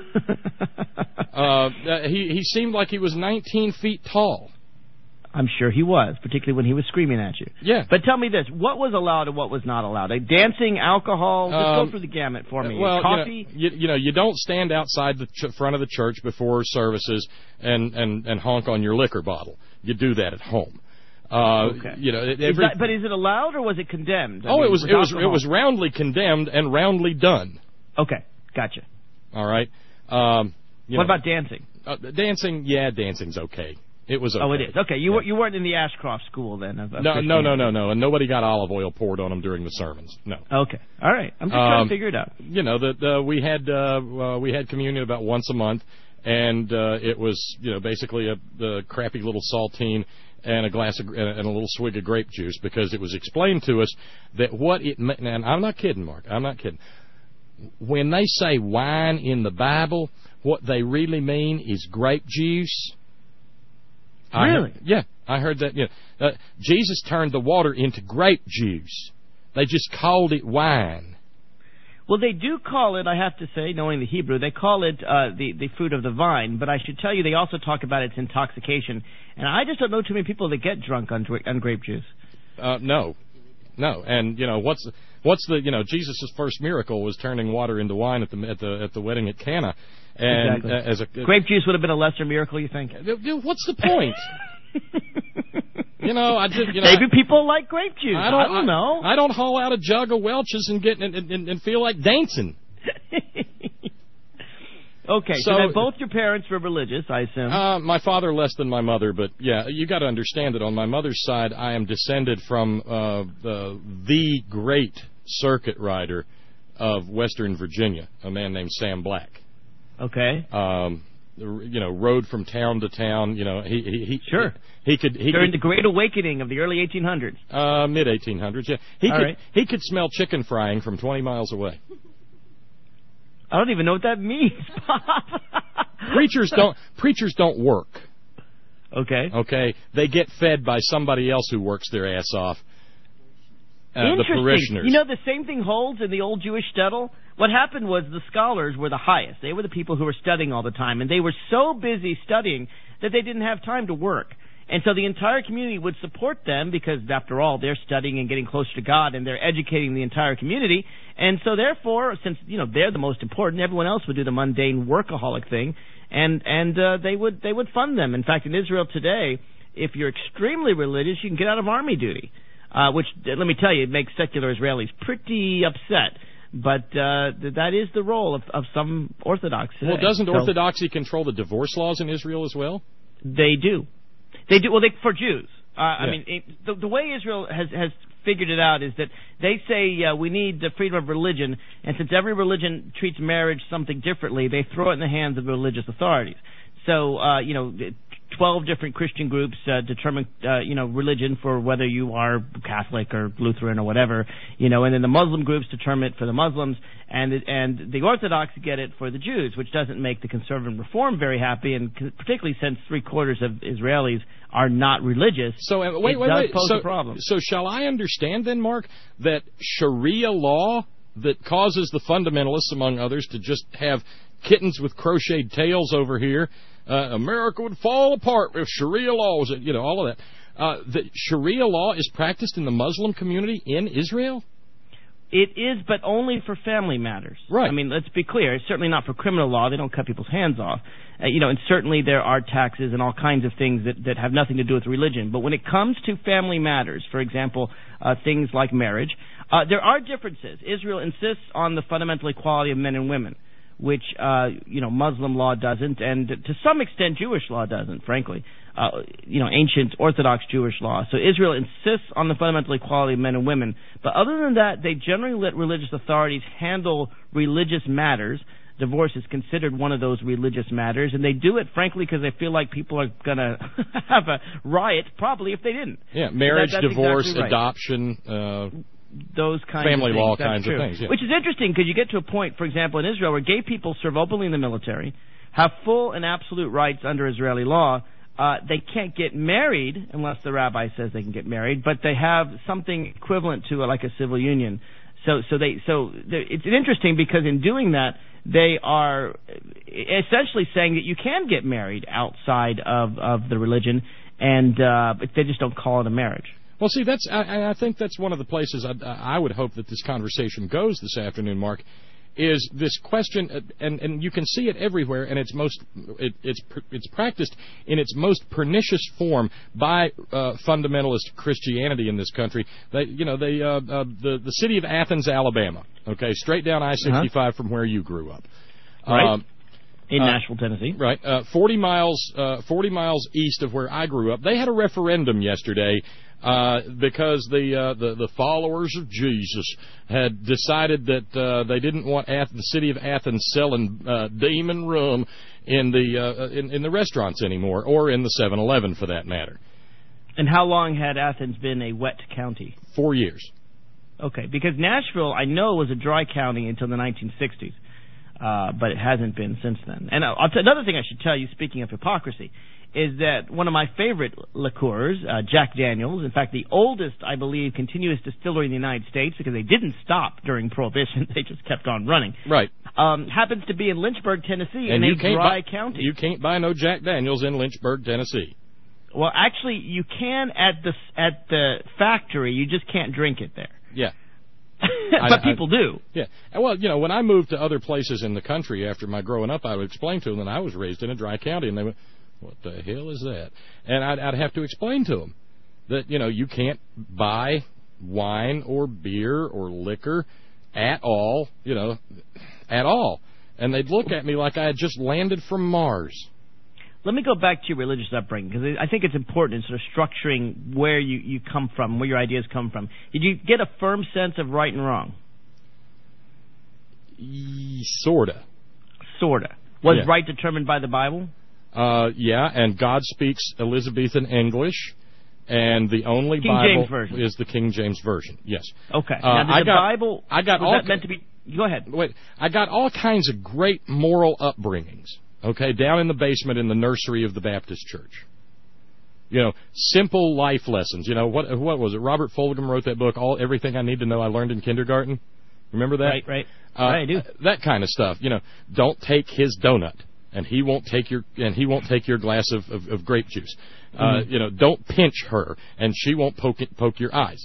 He seemed like he was 19 feet tall. I'm sure he was, particularly when he was screaming at you. Yeah. But tell me this, what was allowed and what was not allowed? Dancing, alcohol, just go through the gamut for me. Well, coffee? You don't stand outside the front of the church before services and honk on your liquor bottle. You do that at home. Okay. But is it allowed or was it condemned? It was roundly condemned and roundly done. Okay, gotcha. All right. What about dancing? Dancing's okay. It was okay. Oh, it is. Okay, you weren't in the Ashcroft school then? No, and nobody got olive oil poured on them during the sermons. No. Okay, all right. I'm just trying to figure it out. We had communion about once a month, and it was basically the crappy little saltine and a glass and a little swig of grape juice, because it was explained to us that what it meant. And I'm not kidding, Mark. I'm not kidding. When they say wine in the Bible, what they really mean is grape juice. Really? I heard that. Jesus turned the water into grape juice. They just called it wine. Well, they do call it, I have to say, knowing the Hebrew, they call it the fruit of the vine. But I should tell you, they also talk about its intoxication. And I just don't know too many people that get drunk on grape juice. No. And what's the Jesus' first miracle was turning water into wine at the wedding at Cana. And exactly. Grape juice would have been a lesser miracle, you think? What's the point? Maybe people like grape juice. I don't know. I don't haul out a jug of Welch's and feel like dancing. Okay, so then both your parents were religious, I assume. My father less than my mother, but you got to understand that on my mother's side, I am descended from the great circuit rider of Western Virginia, a man named Sam Black. Okay. Rode from town to town. He could during the Great Awakening of the early 1800s. Mid 1800s. Yeah. He could smell chicken frying from 20 miles away. I don't even know what that means, Bob. Preachers don't work. Okay. They get fed by somebody else who works their ass off. The parishioners. The same thing holds in the old Jewish shtetl. What happened was the scholars were the highest. They were the people who were studying all the time, and they were so busy studying that they didn't have time to work. And so the entire community would support them because, after all, they're studying and getting closer to God, and they're educating the entire community. And so, therefore, since they're the most important, everyone else would do the mundane workaholic thing, and they would fund them. In fact, in Israel today, if you're extremely religious, you can get out of army duty. Which, let me tell you, it makes secular Israelis pretty upset. But that is the role of some Orthodox today. Well, doesn't Orthodoxy control the divorce laws in Israel as well? They do. They do. Well, for Jews. I mean, the way Israel has figured it out is that they say we need the freedom of religion, and since every religion treats marriage something differently, they throw it in the hands of the religious authorities. So, 12 different Christian groups determine, religion for whether you are Catholic or Lutheran or whatever, and then the Muslim groups determine it for the Muslims, and the Orthodox get it for the Jews, which doesn't make the conservative reform very happy, and particularly since 3/4 of Israelis are not religious. So it does pose a problem. So shall I understand then, Mark, that Sharia law that causes the fundamentalists, among others, to just have kittens with crocheted tails over here, America would fall apart if Sharia law was, all of that. The Sharia law is practiced in the Muslim community in Israel? It is, but only for family matters. Right. I mean, let's be clear. It's certainly not for criminal law. They don't cut people's hands off. And certainly there are taxes and all kinds of things that have nothing to do with religion. But when it comes to family matters, for example, things like marriage, there are differences. Israel insists on the fundamental equality of men and women, which, Muslim law doesn't, and to some extent Jewish law doesn't, frankly. Ancient Orthodox Jewish law. So Israel insists on the fundamental equality of men and women. But other than that, they generally let religious authorities handle religious matters. Divorce is considered one of those religious matters, and they do it, frankly, because they feel like people are going to have a riot, probably, if they didn't. Yeah, marriage, that's divorce, exactly right. Adoption, those kinds family of things. law That's kinds true. of things. Yeah. Which is interesting because you get to a point, for example, in Israel, where gay people serve openly in the military, have full and absolute rights under Israeli law. They can't get married unless the rabbi says they can get married, but they have something equivalent to like a civil union. So it's interesting because in doing that, they are essentially saying that you can get married outside of the religion, and they just don't call it a marriage. Well, see, I think that's one of the places I would hope that this conversation goes this afternoon, Mark, is this question, and you can see it everywhere, and it's practiced in its most pernicious form by fundamentalist Christianity in this country. The city of Athens, Alabama, okay, straight down I-65 from where you grew up, right? In Nashville, Tennessee. Right. 40 miles east of where I grew up. They had a referendum yesterday because the followers of Jesus had decided that they didn't want the city of Athens selling demon rum in the restaurants anymore, or in the 7-Eleven for that matter. And how long had Athens been a wet county? 4 years. Okay, because Nashville, I know, was a dry county until the 1960s. But it hasn't been since then. And another thing I should tell you, speaking of hypocrisy, is that one of my favorite liqueurs, Jack Daniels, in fact the oldest, I believe, continuous distillery in the United States, because they didn't stop during Prohibition, they just kept on running. Right. Happens to be in Lynchburg, Tennessee, in a dry county. You can't buy no Jack Daniels in Lynchburg, Tennessee. Well, actually, you can at the factory, you just can't drink it there. Yeah. But people do. Yeah. Well, when I moved to other places in the country after my growing up, I would explain to them that I was raised in a dry county, and they went, "What the hell is that?" And I'd have to explain to them that, you can't buy wine or beer or liquor at all, at all. And they'd look at me like I had just landed from Mars. Let me go back to your religious upbringing, because I think it's important in sort of structuring where you come from, where your ideas come from. Did you get a firm sense of right and wrong? Sorta. Was right determined by the Bible? Yeah, and God speaks Elizabethan English, and the only King Bible James Version. is the King James Version. Yes. Okay. Now, Bible, was that meant to be... Go ahead. Wait, I got all kinds of great moral upbringings. Okay, down in the basement in the nursery of the Baptist Church. Simple life lessons. What was it? Robert Fulghum wrote that book, Everything I Need to Know I Learned in Kindergarten. Remember that? Right. I do. That kind of stuff. Don't take his donut, and he won't take your glass of grape juice. Don't pinch her, and she won't poke your eyes.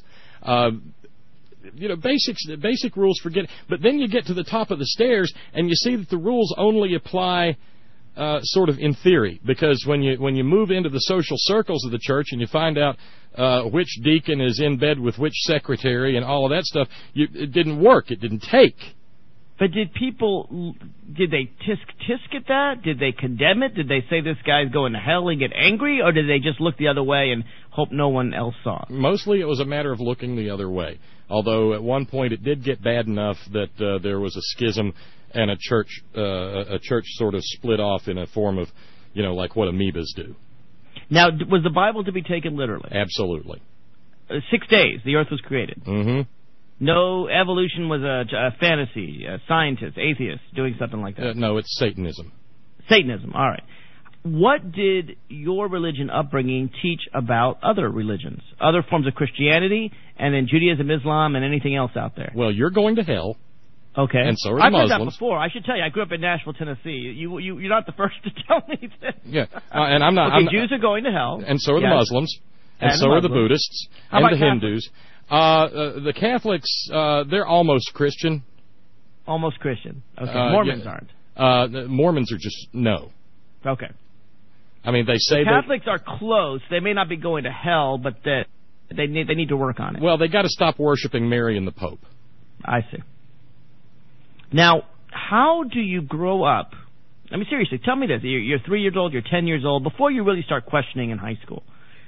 Basic rules for getting. But then you get to the top of the stairs, and you see that the rules only apply sort of in theory, because when you move into the social circles of the church and you find out which deacon is in bed with which secretary and all of that stuff, it didn't work. It didn't take. But did they tisk at that? Did they condemn it? Did they say this guy's going to hell and get angry? Or did they just look the other way and hope no one else saw it? Mostly it was a matter of looking the other way. Although at one point it did get bad enough that there was a schism and a church sort of split off in a form of, like what amoebas do. Now, was the Bible to be taken literally? Absolutely. 6 days, the earth was created. Mm-hmm. No, evolution was a fantasy, a scientist, atheist, doing something like that. No, it's Satanism. Satanism, all right. What did your religion upbringing teach about other religions, other forms of Christianity, and then Judaism, Islam, and anything else out there? Well, you're going to hell. Okay. And so are the I've Muslims. heard that before. I should tell you, I grew up in Nashville, Tennessee. You're not the first to tell me this. Yeah, and I'm not. Okay, Jews are going to hell. And so are the Muslims. And so are the Buddhists. And the Hindus. The Catholics, they're almost Christian. Almost Christian. Okay. Mormons aren't. The Mormons are just no. Okay. I mean, they say Catholics are close. They may not be going to hell, but they need to work on it. Well, they got to stop worshiping Mary and the Pope. I see. Now, how do you grow up? I mean, seriously, tell me this. You're 3 years old, you're 10 years old, before you really start questioning in high school.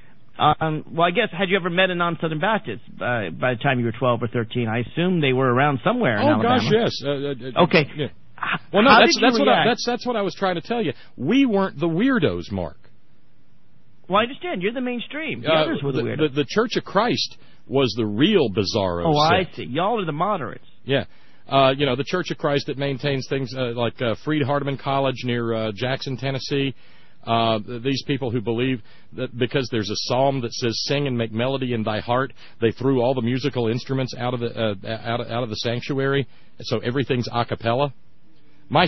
Well, I guess, had you ever met a non-Southern Baptist by the time you were 12 or 13? I assume they were around somewhere in Alabama. Oh, gosh, yes. Okay. Yeah. Well, no, that's what I was trying to tell you. We weren't the weirdos, Mark. Well, I understand. You're the mainstream. The others were the weirdos. The Church of Christ was the real bizarro sect. I see. Y'all are the moderates. Yeah. The Church of Christ that maintains things like Freed-Hardeman College near Jackson, Tennessee. These people who believe that because there's a psalm that says "Sing and make melody in thy heart," they threw all the musical instruments out of the sanctuary, so everything's a cappella. My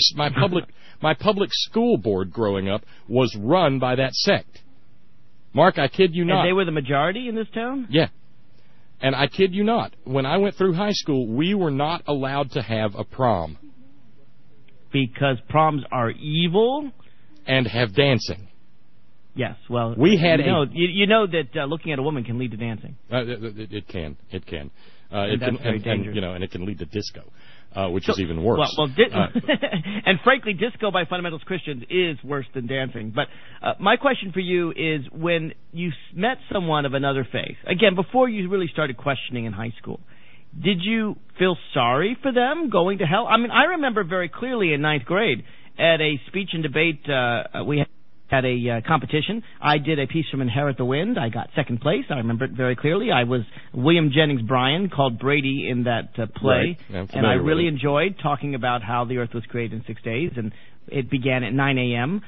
public school board growing up was run by that sect. Mark, I kid you not. And they were the majority in this town? Yeah. And I kid you not, when I went through high school, we were not allowed to have a prom. Because proms are evil? And have dancing. Yes, well, we had you know that looking at a woman can lead to dancing. It can. And that's very dangerous. And it can lead to disco, which is even worse. And frankly, disco by fundamentalist Christians is worse than dancing. But my question for you is, when you met someone of another faith, again, before you really started questioning in high school, did you feel sorry for them going to hell? I mean, I remember very clearly in 9th grade at a speech and debate, we had a competition. I did a piece from Inherit the Wind. I got second place. I remember it very clearly. I was William Jennings Bryan, called Brady in that play. Right. And I really enjoyed talking about how the earth was created in 6 days, and it began at 9 a.m.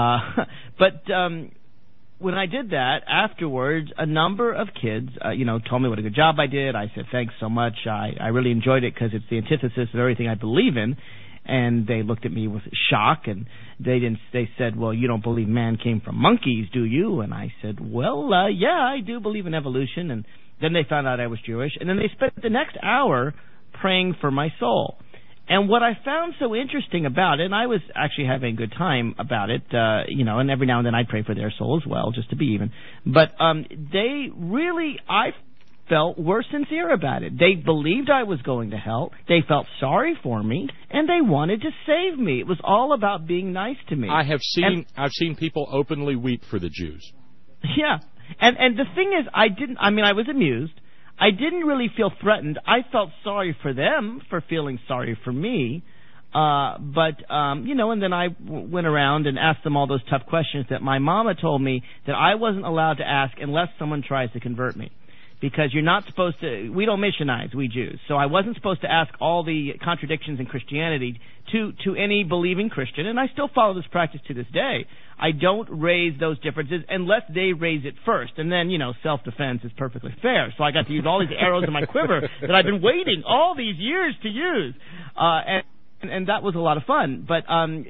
But when I did that, afterwards, a number of kids, told me what a good job I did. I said, thanks so much. I really enjoyed it because it's the antithesis of everything I believe in. And they looked at me with shock, and they said, well, you don't believe man came from monkeys, do you? And I said, well, yeah, I do believe in evolution. And then they found out I was Jewish, and then they spent the next hour praying for my soul. And what I found so interesting about it, and I was actually having a good time about it, and every now and then I'd pray for their soul as well, just to be even. But they really, I were sincere about it. They believed I was going to hell. They felt sorry for me, and they wanted to save me. It was all about being nice to me. I've seen people openly weep for the Jews. Yeah, and the thing is, I was amused. I didn't really feel threatened. I felt sorry for them for feeling sorry for me. And then I went around and asked them all those tough questions that my mama told me that I wasn't allowed to ask unless someone tries to convert me. Because you're not supposed to, we don't missionize, we Jews. So I wasn't supposed to ask all the contradictions in Christianity to any believing Christian, and I still follow this practice to this day. I don't raise those differences unless they raise it first. And then, self-defense is perfectly fair. So I got to use all these arrows in my quiver that I've been waiting all these years to use. And that was a lot of fun. But,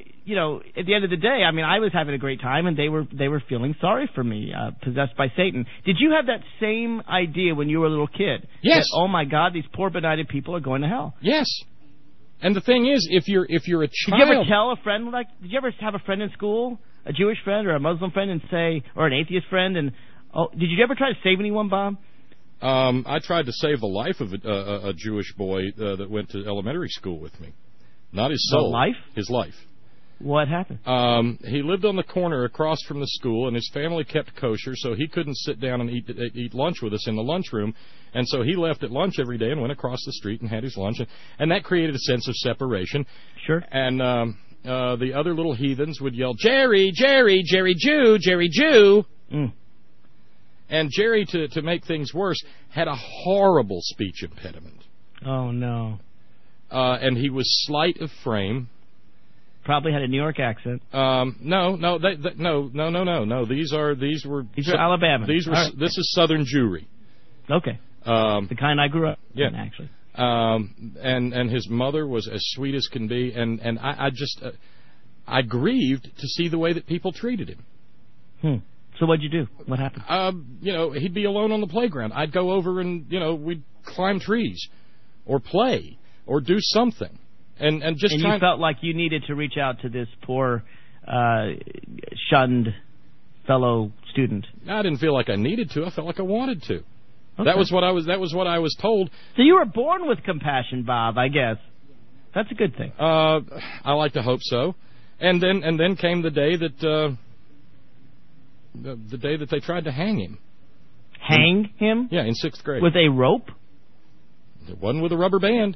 at the end of the day, I was having a great time, and they were feeling sorry for me, possessed by Satan. Did you have that same idea when you were a little kid? Yes. That, oh, my God, these poor benighted people are going to hell. Yes. And the thing is, if you're a child, did you ever tell a friend like? Did you ever have a friend in school, a Jewish friend or a Muslim friend, and say, or an atheist friend, and did you ever try to save anyone, Bob? I tried to save the life of a Jewish boy that went to elementary school with me. Not his soul. Life? His life. What happened? He lived on the corner across from the school, and his family kept kosher, so he couldn't sit down and eat lunch with us in the lunchroom. And so he left at lunch every day and went across the street and had his lunch. And that created a sense of separation. Sure. And the other little heathens would yell, Jerry, Jerry, Jerry Jew, Jerry Jew. Mm. And Jerry, to make things worse, had a horrible speech impediment. Oh, no. And he was slight of frame. Probably had a New York accent. No. These were Alabama. This is Southern Jewry. Okay. The kind I grew up in, actually. And his mother was as sweet as can be, and I grieved to see the way that people treated him. So what'd you do? What happened? He'd be alone on the playground. I'd go over and we'd climb trees, or play, or do something. And you felt like you needed to reach out to this poor, shunned fellow student. I didn't feel like I needed to. I felt like I wanted to. Okay. That was what I was told. So you were born with compassion, Bob, I guess. That's a good thing. I like to hope so. And then came the day that the day that they tried to hang him. Hang him? Yeah, in 6th grade. With a rope? It wasn't with a rubber band.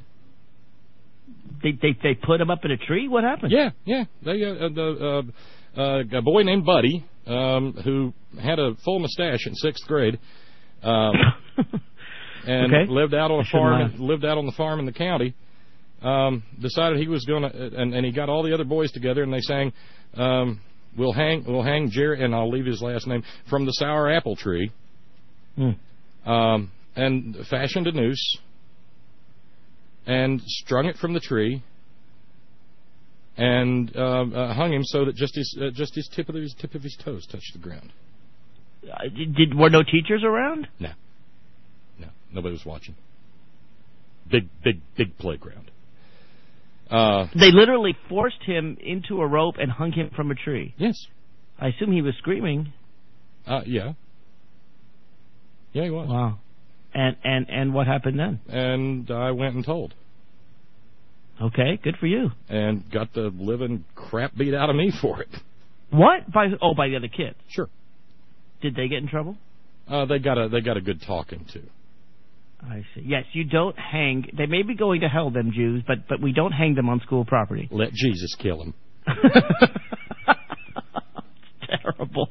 They put him up in a tree? What happened? Yeah. They a boy named Buddy, who had a full mustache in 6th grade, and lived out on a farm. Lived out on the farm in the county. Decided he was going to, and he got all the other boys together, and they sang, "We'll hang Jerry," and I'll leave his last name, "from the sour apple tree," and fashioned a noose. And strung it from the tree, and hung him so that just his tip of his toes touched the ground. Were no teachers around? No, nobody was watching. Big playground. They literally forced him into a rope and hung him from a tree. Yes. I assume he was screaming. Yeah, he was. Wow. And what happened then? And I went and told. Okay, good for you. And got the living crap beat out of me for it. What? By the other kids? Sure. Did they get in trouble? They got a good talking to. I see. Yes, you don't hang. They may be going to hell, them Jews, but we don't hang them on school property. Let Jesus kill them. Terrible.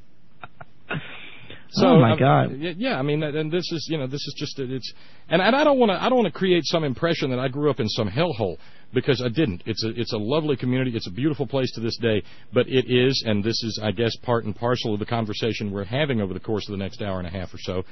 So, oh my God! Yeah, I mean, and this is just it's, and I don't want to create some impression that I grew up in some hellhole, because I didn't. It's a lovely community. It's a beautiful place to this day. But it is, and this is, I guess, part and parcel of the conversation we're having over the course of the next hour and a half or so.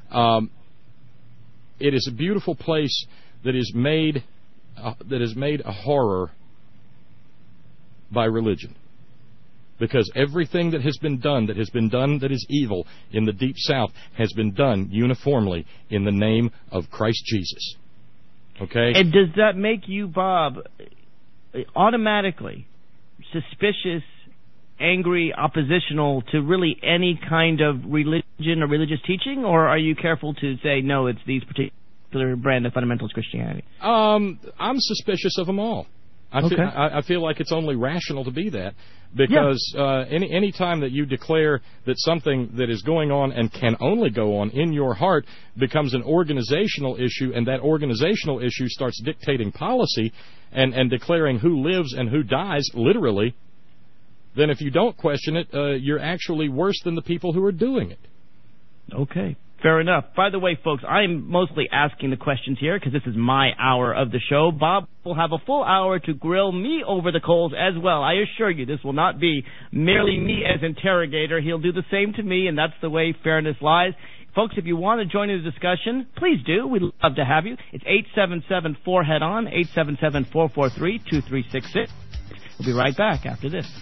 It is a beautiful place that is made a horror by religion. Because everything that has been done that is evil in the Deep South has been done uniformly in the name of Christ Jesus. Okay? And does that make you, Bob, automatically suspicious, angry, oppositional to really any kind of religion or religious teaching? Or are you careful to say, no, it's these particular brand of fundamentalist Christianity? I'm suspicious of them all. I feel like it's only rational to be that, because any time that you declare that something that is going on and can only go on in your heart becomes an organizational issue, and that organizational issue starts dictating policy and declaring who lives and who dies, literally, then if you don't question it, you're actually worse than the people who are doing it. Okay. Fair enough. By the way, folks, I'm mostly asking the questions here because this is my hour of the show. Bob will have a full hour to grill me over the coals as well. I assure you, this will not be merely me as interrogator. He'll do the same to me, and that's the way fairness lies. Folks, if you want to join in the discussion, please do. We'd love to have you. It's 877-4-HEAD-ON, 877-443-2366. We'll be right back after this.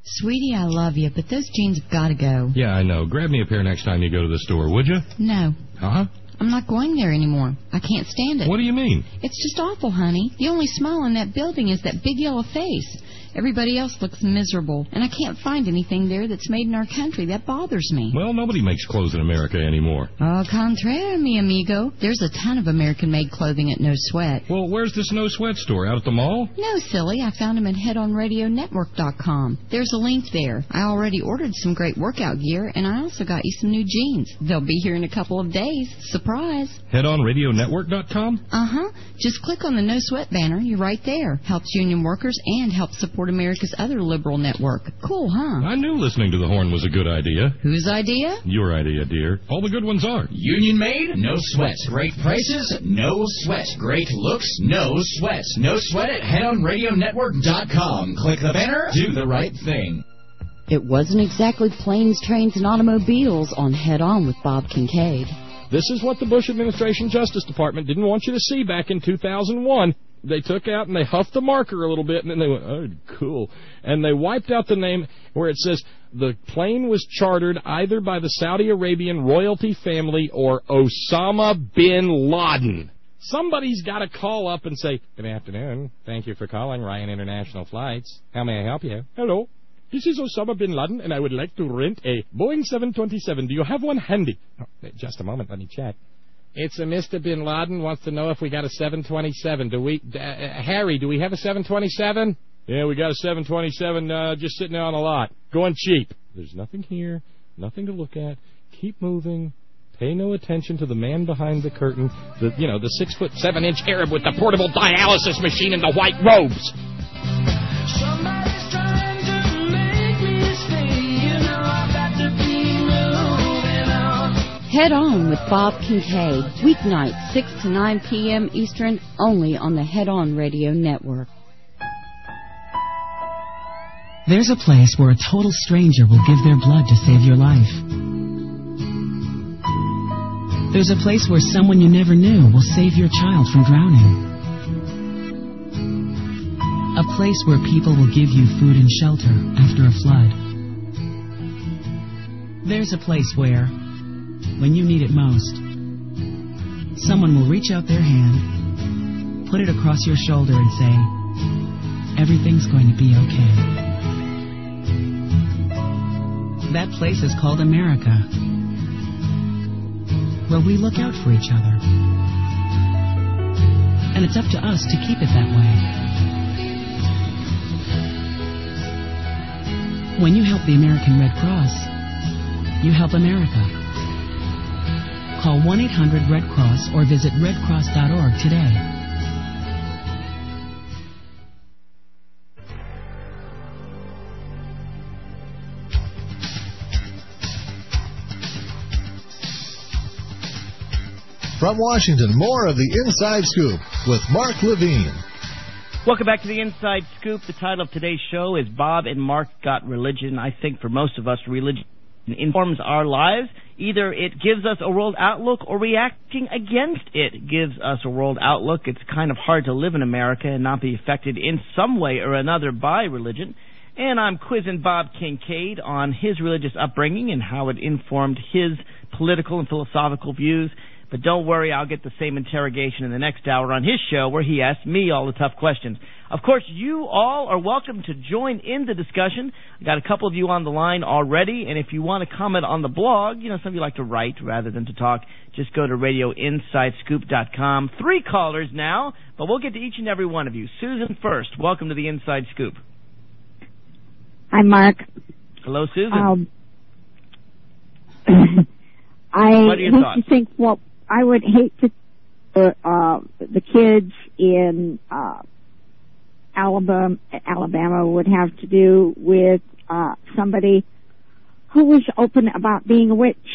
Sweetie, I love you, but those jeans have got to go. Yeah, I know. Grab me a pair next time you go to the store, would you? No. Uh-huh. I'm not going there anymore. I can't stand it. What do you mean? It's just awful, honey. The only smile in that building is that big yellow face. Everybody else looks miserable, and I can't find anything there that's made in our country. That bothers me. Well, nobody makes clothes in America anymore. Au contraire, mi amigo. There's a ton of American-made clothing at No Sweat. Well, where's this No Sweat store? Out at the mall? No, silly. I found them at headonradionetwork.com. There's a link there. I already ordered some great workout gear, and I also got you some new jeans. They'll be here in a couple of days. Surprise. Headonradionetwork.com? Uh-huh. Just click on the No Sweat banner. You're right there. Helps union workers and helps support America's other liberal network. Cool, huh? I knew listening to the Horn was a good idea. Whose idea? Your idea, dear. All the good ones are. Union made? No sweat. Great prices? No sweat. Great looks? No sweat. No sweat at headonradionetwork.com. Click the banner. Do the right thing. It wasn't exactly planes, trains, and automobiles on Head On with Bob Kincaid. This is what the Bush administration Justice Department didn't want you to see back in 2001. They took out and they huffed the marker a little bit, and then they went, oh, cool. And they wiped out the name where it says the plane was chartered either by the Saudi Arabian royalty family or Osama bin Laden. Somebody's got to call up and say, good afternoon. Thank you for calling Ryan International Flights. How may I help you? Hello. This is Osama bin Laden, and I would like to rent a Boeing 727. Do you have one handy? Oh, just a moment. Let me check. It's a Mr. Bin Laden wants to know if we got a 727. Harry, do we have a 727? Yeah, we got a 727 just sitting there on the lot. Going cheap. There's nothing here, nothing to look at. Keep moving. Pay no attention to the man behind the curtain. The 6'7" Arab with the portable dialysis machine and the white robes. Head On with Bob Kincaid, weeknights 6 to 9 p.m. Eastern, only on the Head On Radio Network. There's a place where a total stranger will give their blood to save your life. There's a place where someone you never knew will save your child from drowning. A place where people will give you food and shelter after a flood. There's a place where, when you need it most, someone will reach out their hand, put it across your shoulder and say, everything's going to be okay. That place is called America, where we look out for each other. And it's up to us to keep it that way. When you help the American Red Cross, you help America. Call 1-800-RED-CROSS or visit redcross.org today. From Washington, more of the Inside Scoop with Mark Levine. Welcome back to the Inside Scoop. The title of today's show is Bob and Mark Got Religion. I think for most of us, religion informs our lives. Either it gives us a world outlook or reacting against it gives us a world outlook. It's kind of hard to live in America and not be affected in some way or another by religion. And I'm quizzing Bob Kincaid on his religious upbringing and how it informed his political and philosophical views. But don't worry, I'll get the same interrogation in the next hour on his show where he asks me all the tough questions. Of course, you all are welcome to join in the discussion. I got a couple of you on the line already, and if you want to comment on the blog, some of you like to write rather than to talk, just go to radioinsidescoop.com. 3 callers now, but we'll get to each and every one of you. Susan first, welcome to the Inside Scoop. Hi, Mark. Hello, Susan. I would hate to the kids in Alabama would have to do with somebody who was open about being a witch.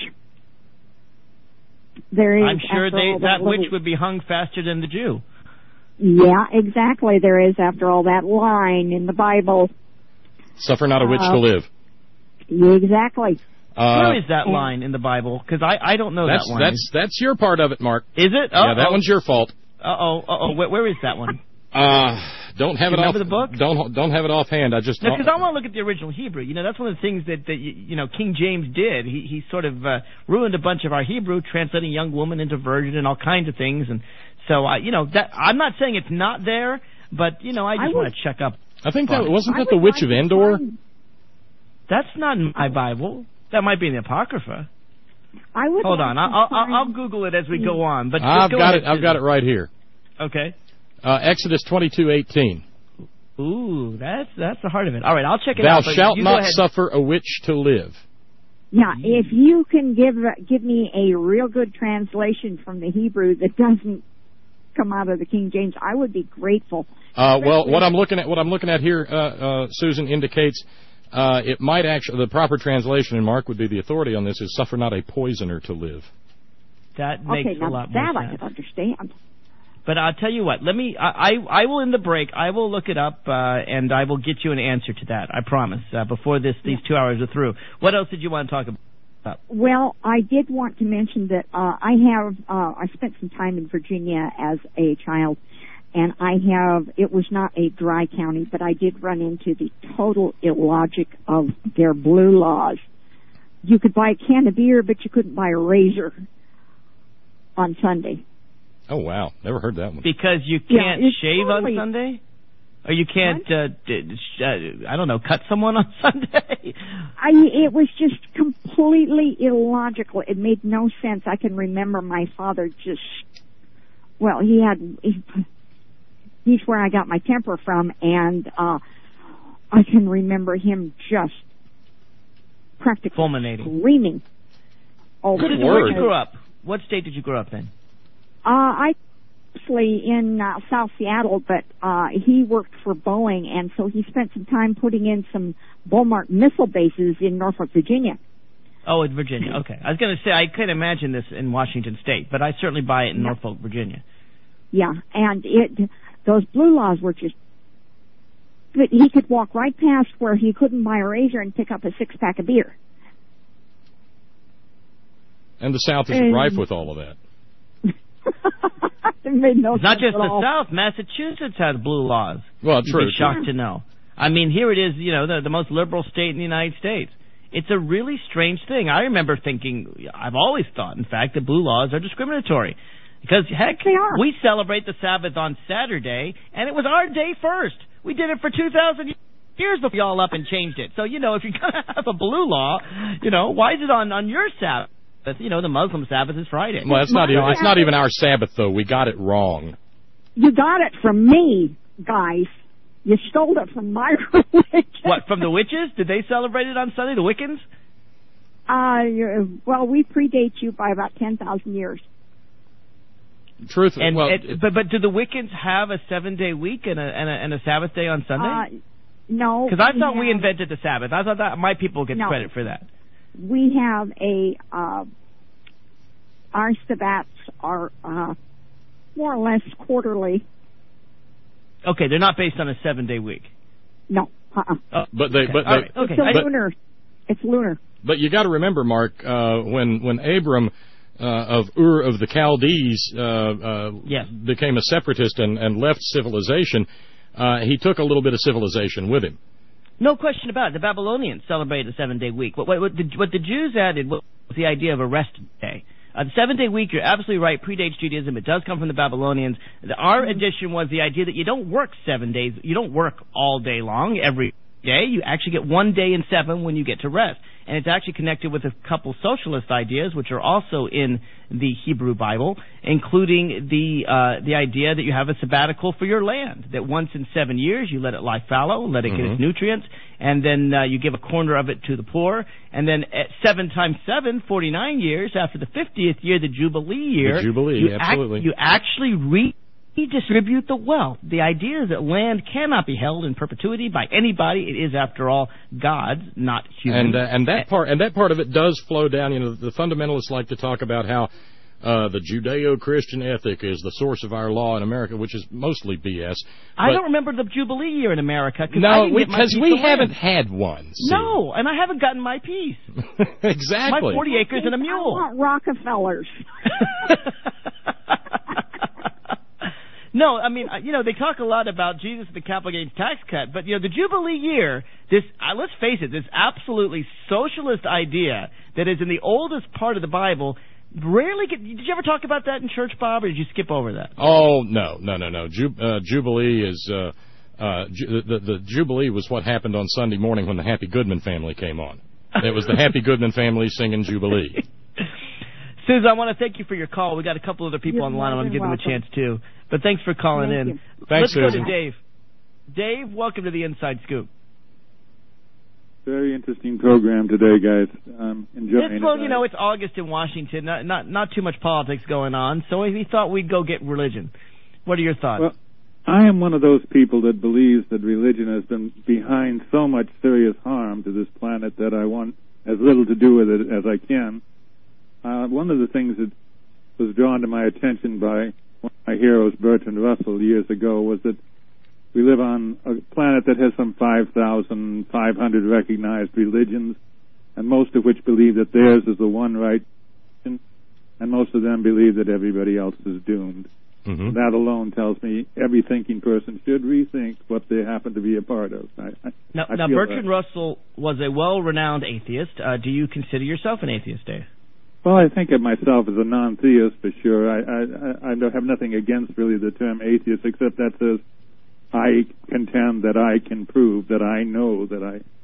I'm sure that witch would be hung faster than the Jew. Yeah, exactly. There is, after all, that line in the Bible. Suffer not a witch to live. Yeah, exactly. Where is that line in the Bible? Because I don't know that one. That's your part of it, Mark. Is it? Yeah, that one's your fault. Where is that one? Don't have it off. Remember the book? Don't have it offhand. I just because I want to look at the original Hebrew. That's one of the things that King James did. He sort of ruined a bunch of our Hebrew, translating young woman into virgin and all kinds of things. And so that I'm not saying it's not there, but I just want to check up. I think that wasn't that the Witch of Endor. That's not in my Bible. That might be in the Apocrypha. Hold on. I'll Google it as we go on. But I've got it. I've got it right here. Okay. Exodus 22:18. Ooh, that's the heart of it. All right, I'll check it Thou out. Thou shalt not suffer a witch to live. Yeah, if you can give me a real good translation from the Hebrew that doesn't come out of the King James, I would be grateful. Well, what I'm looking at here, Susan, indicates it might actually, the proper translation, and Mark would be the authority on this, is "suffer not a poisoner to live." That makes a lot more sense. That I can understand. But I'll tell you what. I will in the break. I will look it up and I will get you an answer to that. I promise. Before these 2 hours are through. What else did you want to talk about? Well, I did want to mention that I spent some time in Virginia as a child, and it was not a dry county, but I did run into the total illogic of their blue laws. You could buy a can of beer, but you couldn't buy a razor on Sunday. Oh, wow. Never heard that one. Because you can't shave on Sunday? Or you can't, cut someone on Sunday? It was just completely illogical. It made no sense. I can remember my father he's where I got my temper from, and I can remember him just practically fulminating, screaming. Where did you grow up? What state did you grow up in? I actually in South Seattle, but he worked for Boeing, and so he spent some time putting in some Bomark missile bases in Norfolk, Virginia. Oh, in Virginia. Okay. I was going to say, I couldn't imagine this in Washington State, but I certainly buy it in Norfolk, Virginia. Yeah, and those blue laws were just... But he could walk right past where he couldn't buy a razor and pick up a six-pack of beer. And the South is rife with all of that. It made no it's not sense just at the all. South. Massachusetts has blue laws. Well, true. You'd be shocked to know. I mean, here it is, the most liberal state in the United States. It's a really strange thing. I remember thinking, I've always thought, in fact, that blue laws are discriminatory. Because, heck, we celebrate the Sabbath on Saturday, and it was our day first. We did it for 2,000 years before we all up and changed it. So, if you're going to have a blue law, why is it on your Sabbath? The Muslim Sabbath is Friday. Well, it's not even our Sabbath, though. We got it wrong. You got it from me, guys. You stole it from my religion. What, from the witches? Did they celebrate it on Sunday, the Wiccans? Well, we predate you by about 10,000 years. Truth. But do the Wiccans have a 7-day week and a Sabbath day on Sunday? No. Because I thought we invented the Sabbath. I thought that my people get credit for that. We have our Sabbats are more or less quarterly. Okay, they're not based on a 7-day week. No. It's lunar. But you got to remember, Mark, when Abram of Ur of the Chaldees became a separatist and left civilization, he took a little bit of civilization with him. No question about it. The Babylonians celebrated the 7-day week. What the Jews added was the idea of a rest day. The 7-day week, you're absolutely right, predates Judaism. It does come from the Babylonians. Our addition was the idea that you don't work 7 days. You don't work all day long every day. You actually get 1 day in 7 when you get to rest. And it's actually connected with a couple socialist ideas, which are also in the Hebrew Bible, including the idea that you have a sabbatical for your land, that once in 7 years you let it lie fallow, let it get its nutrients, and then you give a corner of it to the poor, and then at 7 times 7, 49 years, after the 50th year, the Jubilee year, absolutely. You actually redistribute the wealth. The idea is that land cannot be held in perpetuity by anybody. It is, after all, God's, not human. And that part of it does flow down. The fundamentalists like to talk about how the Judeo-Christian ethic is the source of our law in America, which is mostly BS. I don't remember the Jubilee year in America. No, because we haven't had one. See? No, and I haven't gotten my piece. Exactly. My 40 acres and a mule. I want Rockefellers. No, I mean, they talk a lot about Jesus and the capital gains tax cut, but, the Jubilee year, this, let's face it, this absolutely socialist idea that is in the oldest part of the Bible, rarely did you ever talk about that in church, Bob, or did you skip over that? Oh, no. Jubilee is, the Jubilee was what happened on Sunday morning when the Happy Goodman family came on. It was the Happy Goodman family singing Jubilee. Susan, I want to thank you for your call. We got a couple other people on the line. I want to give them a chance, too. But thanks for calling in. Thanks, Let's Susan. go to Dave. Dave, welcome to the Inside Scoop. Very interesting program today, guys. Enjoying it. Well, it's August in Washington. Not too much politics going on, so we thought we'd go get religion. What are your thoughts? Well, I am one of those people that believes that religion has been behind so much serious harm to this planet that I want as little to do with it as I can. One of the things that was drawn to my attention by one of my heroes, Bertrand Russell, years ago, was that we live on a planet that has some 5,500 recognized religions, and most of which believe that theirs is the one right, and most of them believe that everybody else is doomed. Mm-hmm. That alone tells me every thinking person should rethink what they happen to be a part of. Now Bertrand Russell was a well-renowned atheist. Do you consider yourself an atheist, Dave? Well, I think of myself as a non-theist for sure. I have nothing against really the term atheist, except that says I contend that I can prove that I know that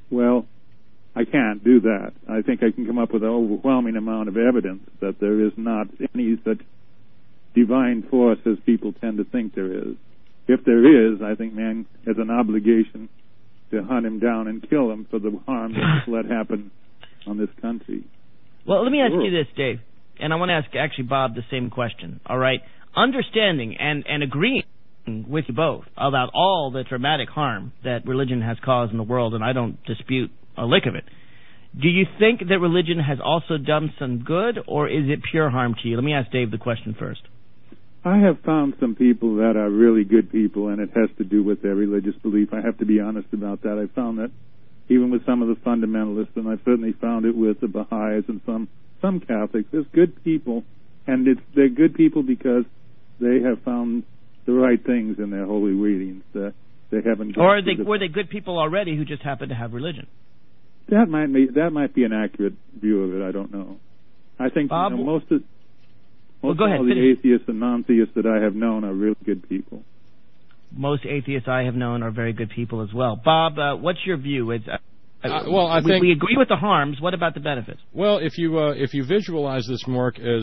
I can't do that. I think I can come up with an overwhelming amount of evidence that there is not any such divine force as people tend to think there is. If there is, I think man has an obligation to hunt him down and kill him for the harm that's let happen on this country. Well, let me ask you this, Dave, and I want to ask actually Bob the same question, all right? Understanding and agreeing with you both about all the dramatic harm that religion has caused in the world, and I don't dispute a lick of it, do you think that religion has also done some good, or is it pure harm to you? Let me ask Dave the question first. I have found some people that are really good people, and it has to do with their religious belief. I have to be honest about that. I found that even with some of the fundamentalists, and I certainly found it with the Baha'is and some Catholics. There's good people, and they're good people because they have found the right things in their holy readings. They haven't. Or were they good people already who just happen to have religion? That might be an accurate view of it. I don't know. I think Bob, most of go ahead, the atheists and non-theists that I have known are really good people. Most atheists I have known are very good people as well. Bob, what's your view? I think we agree with the harms. What about the benefits? Well, if you visualize this, Mark, as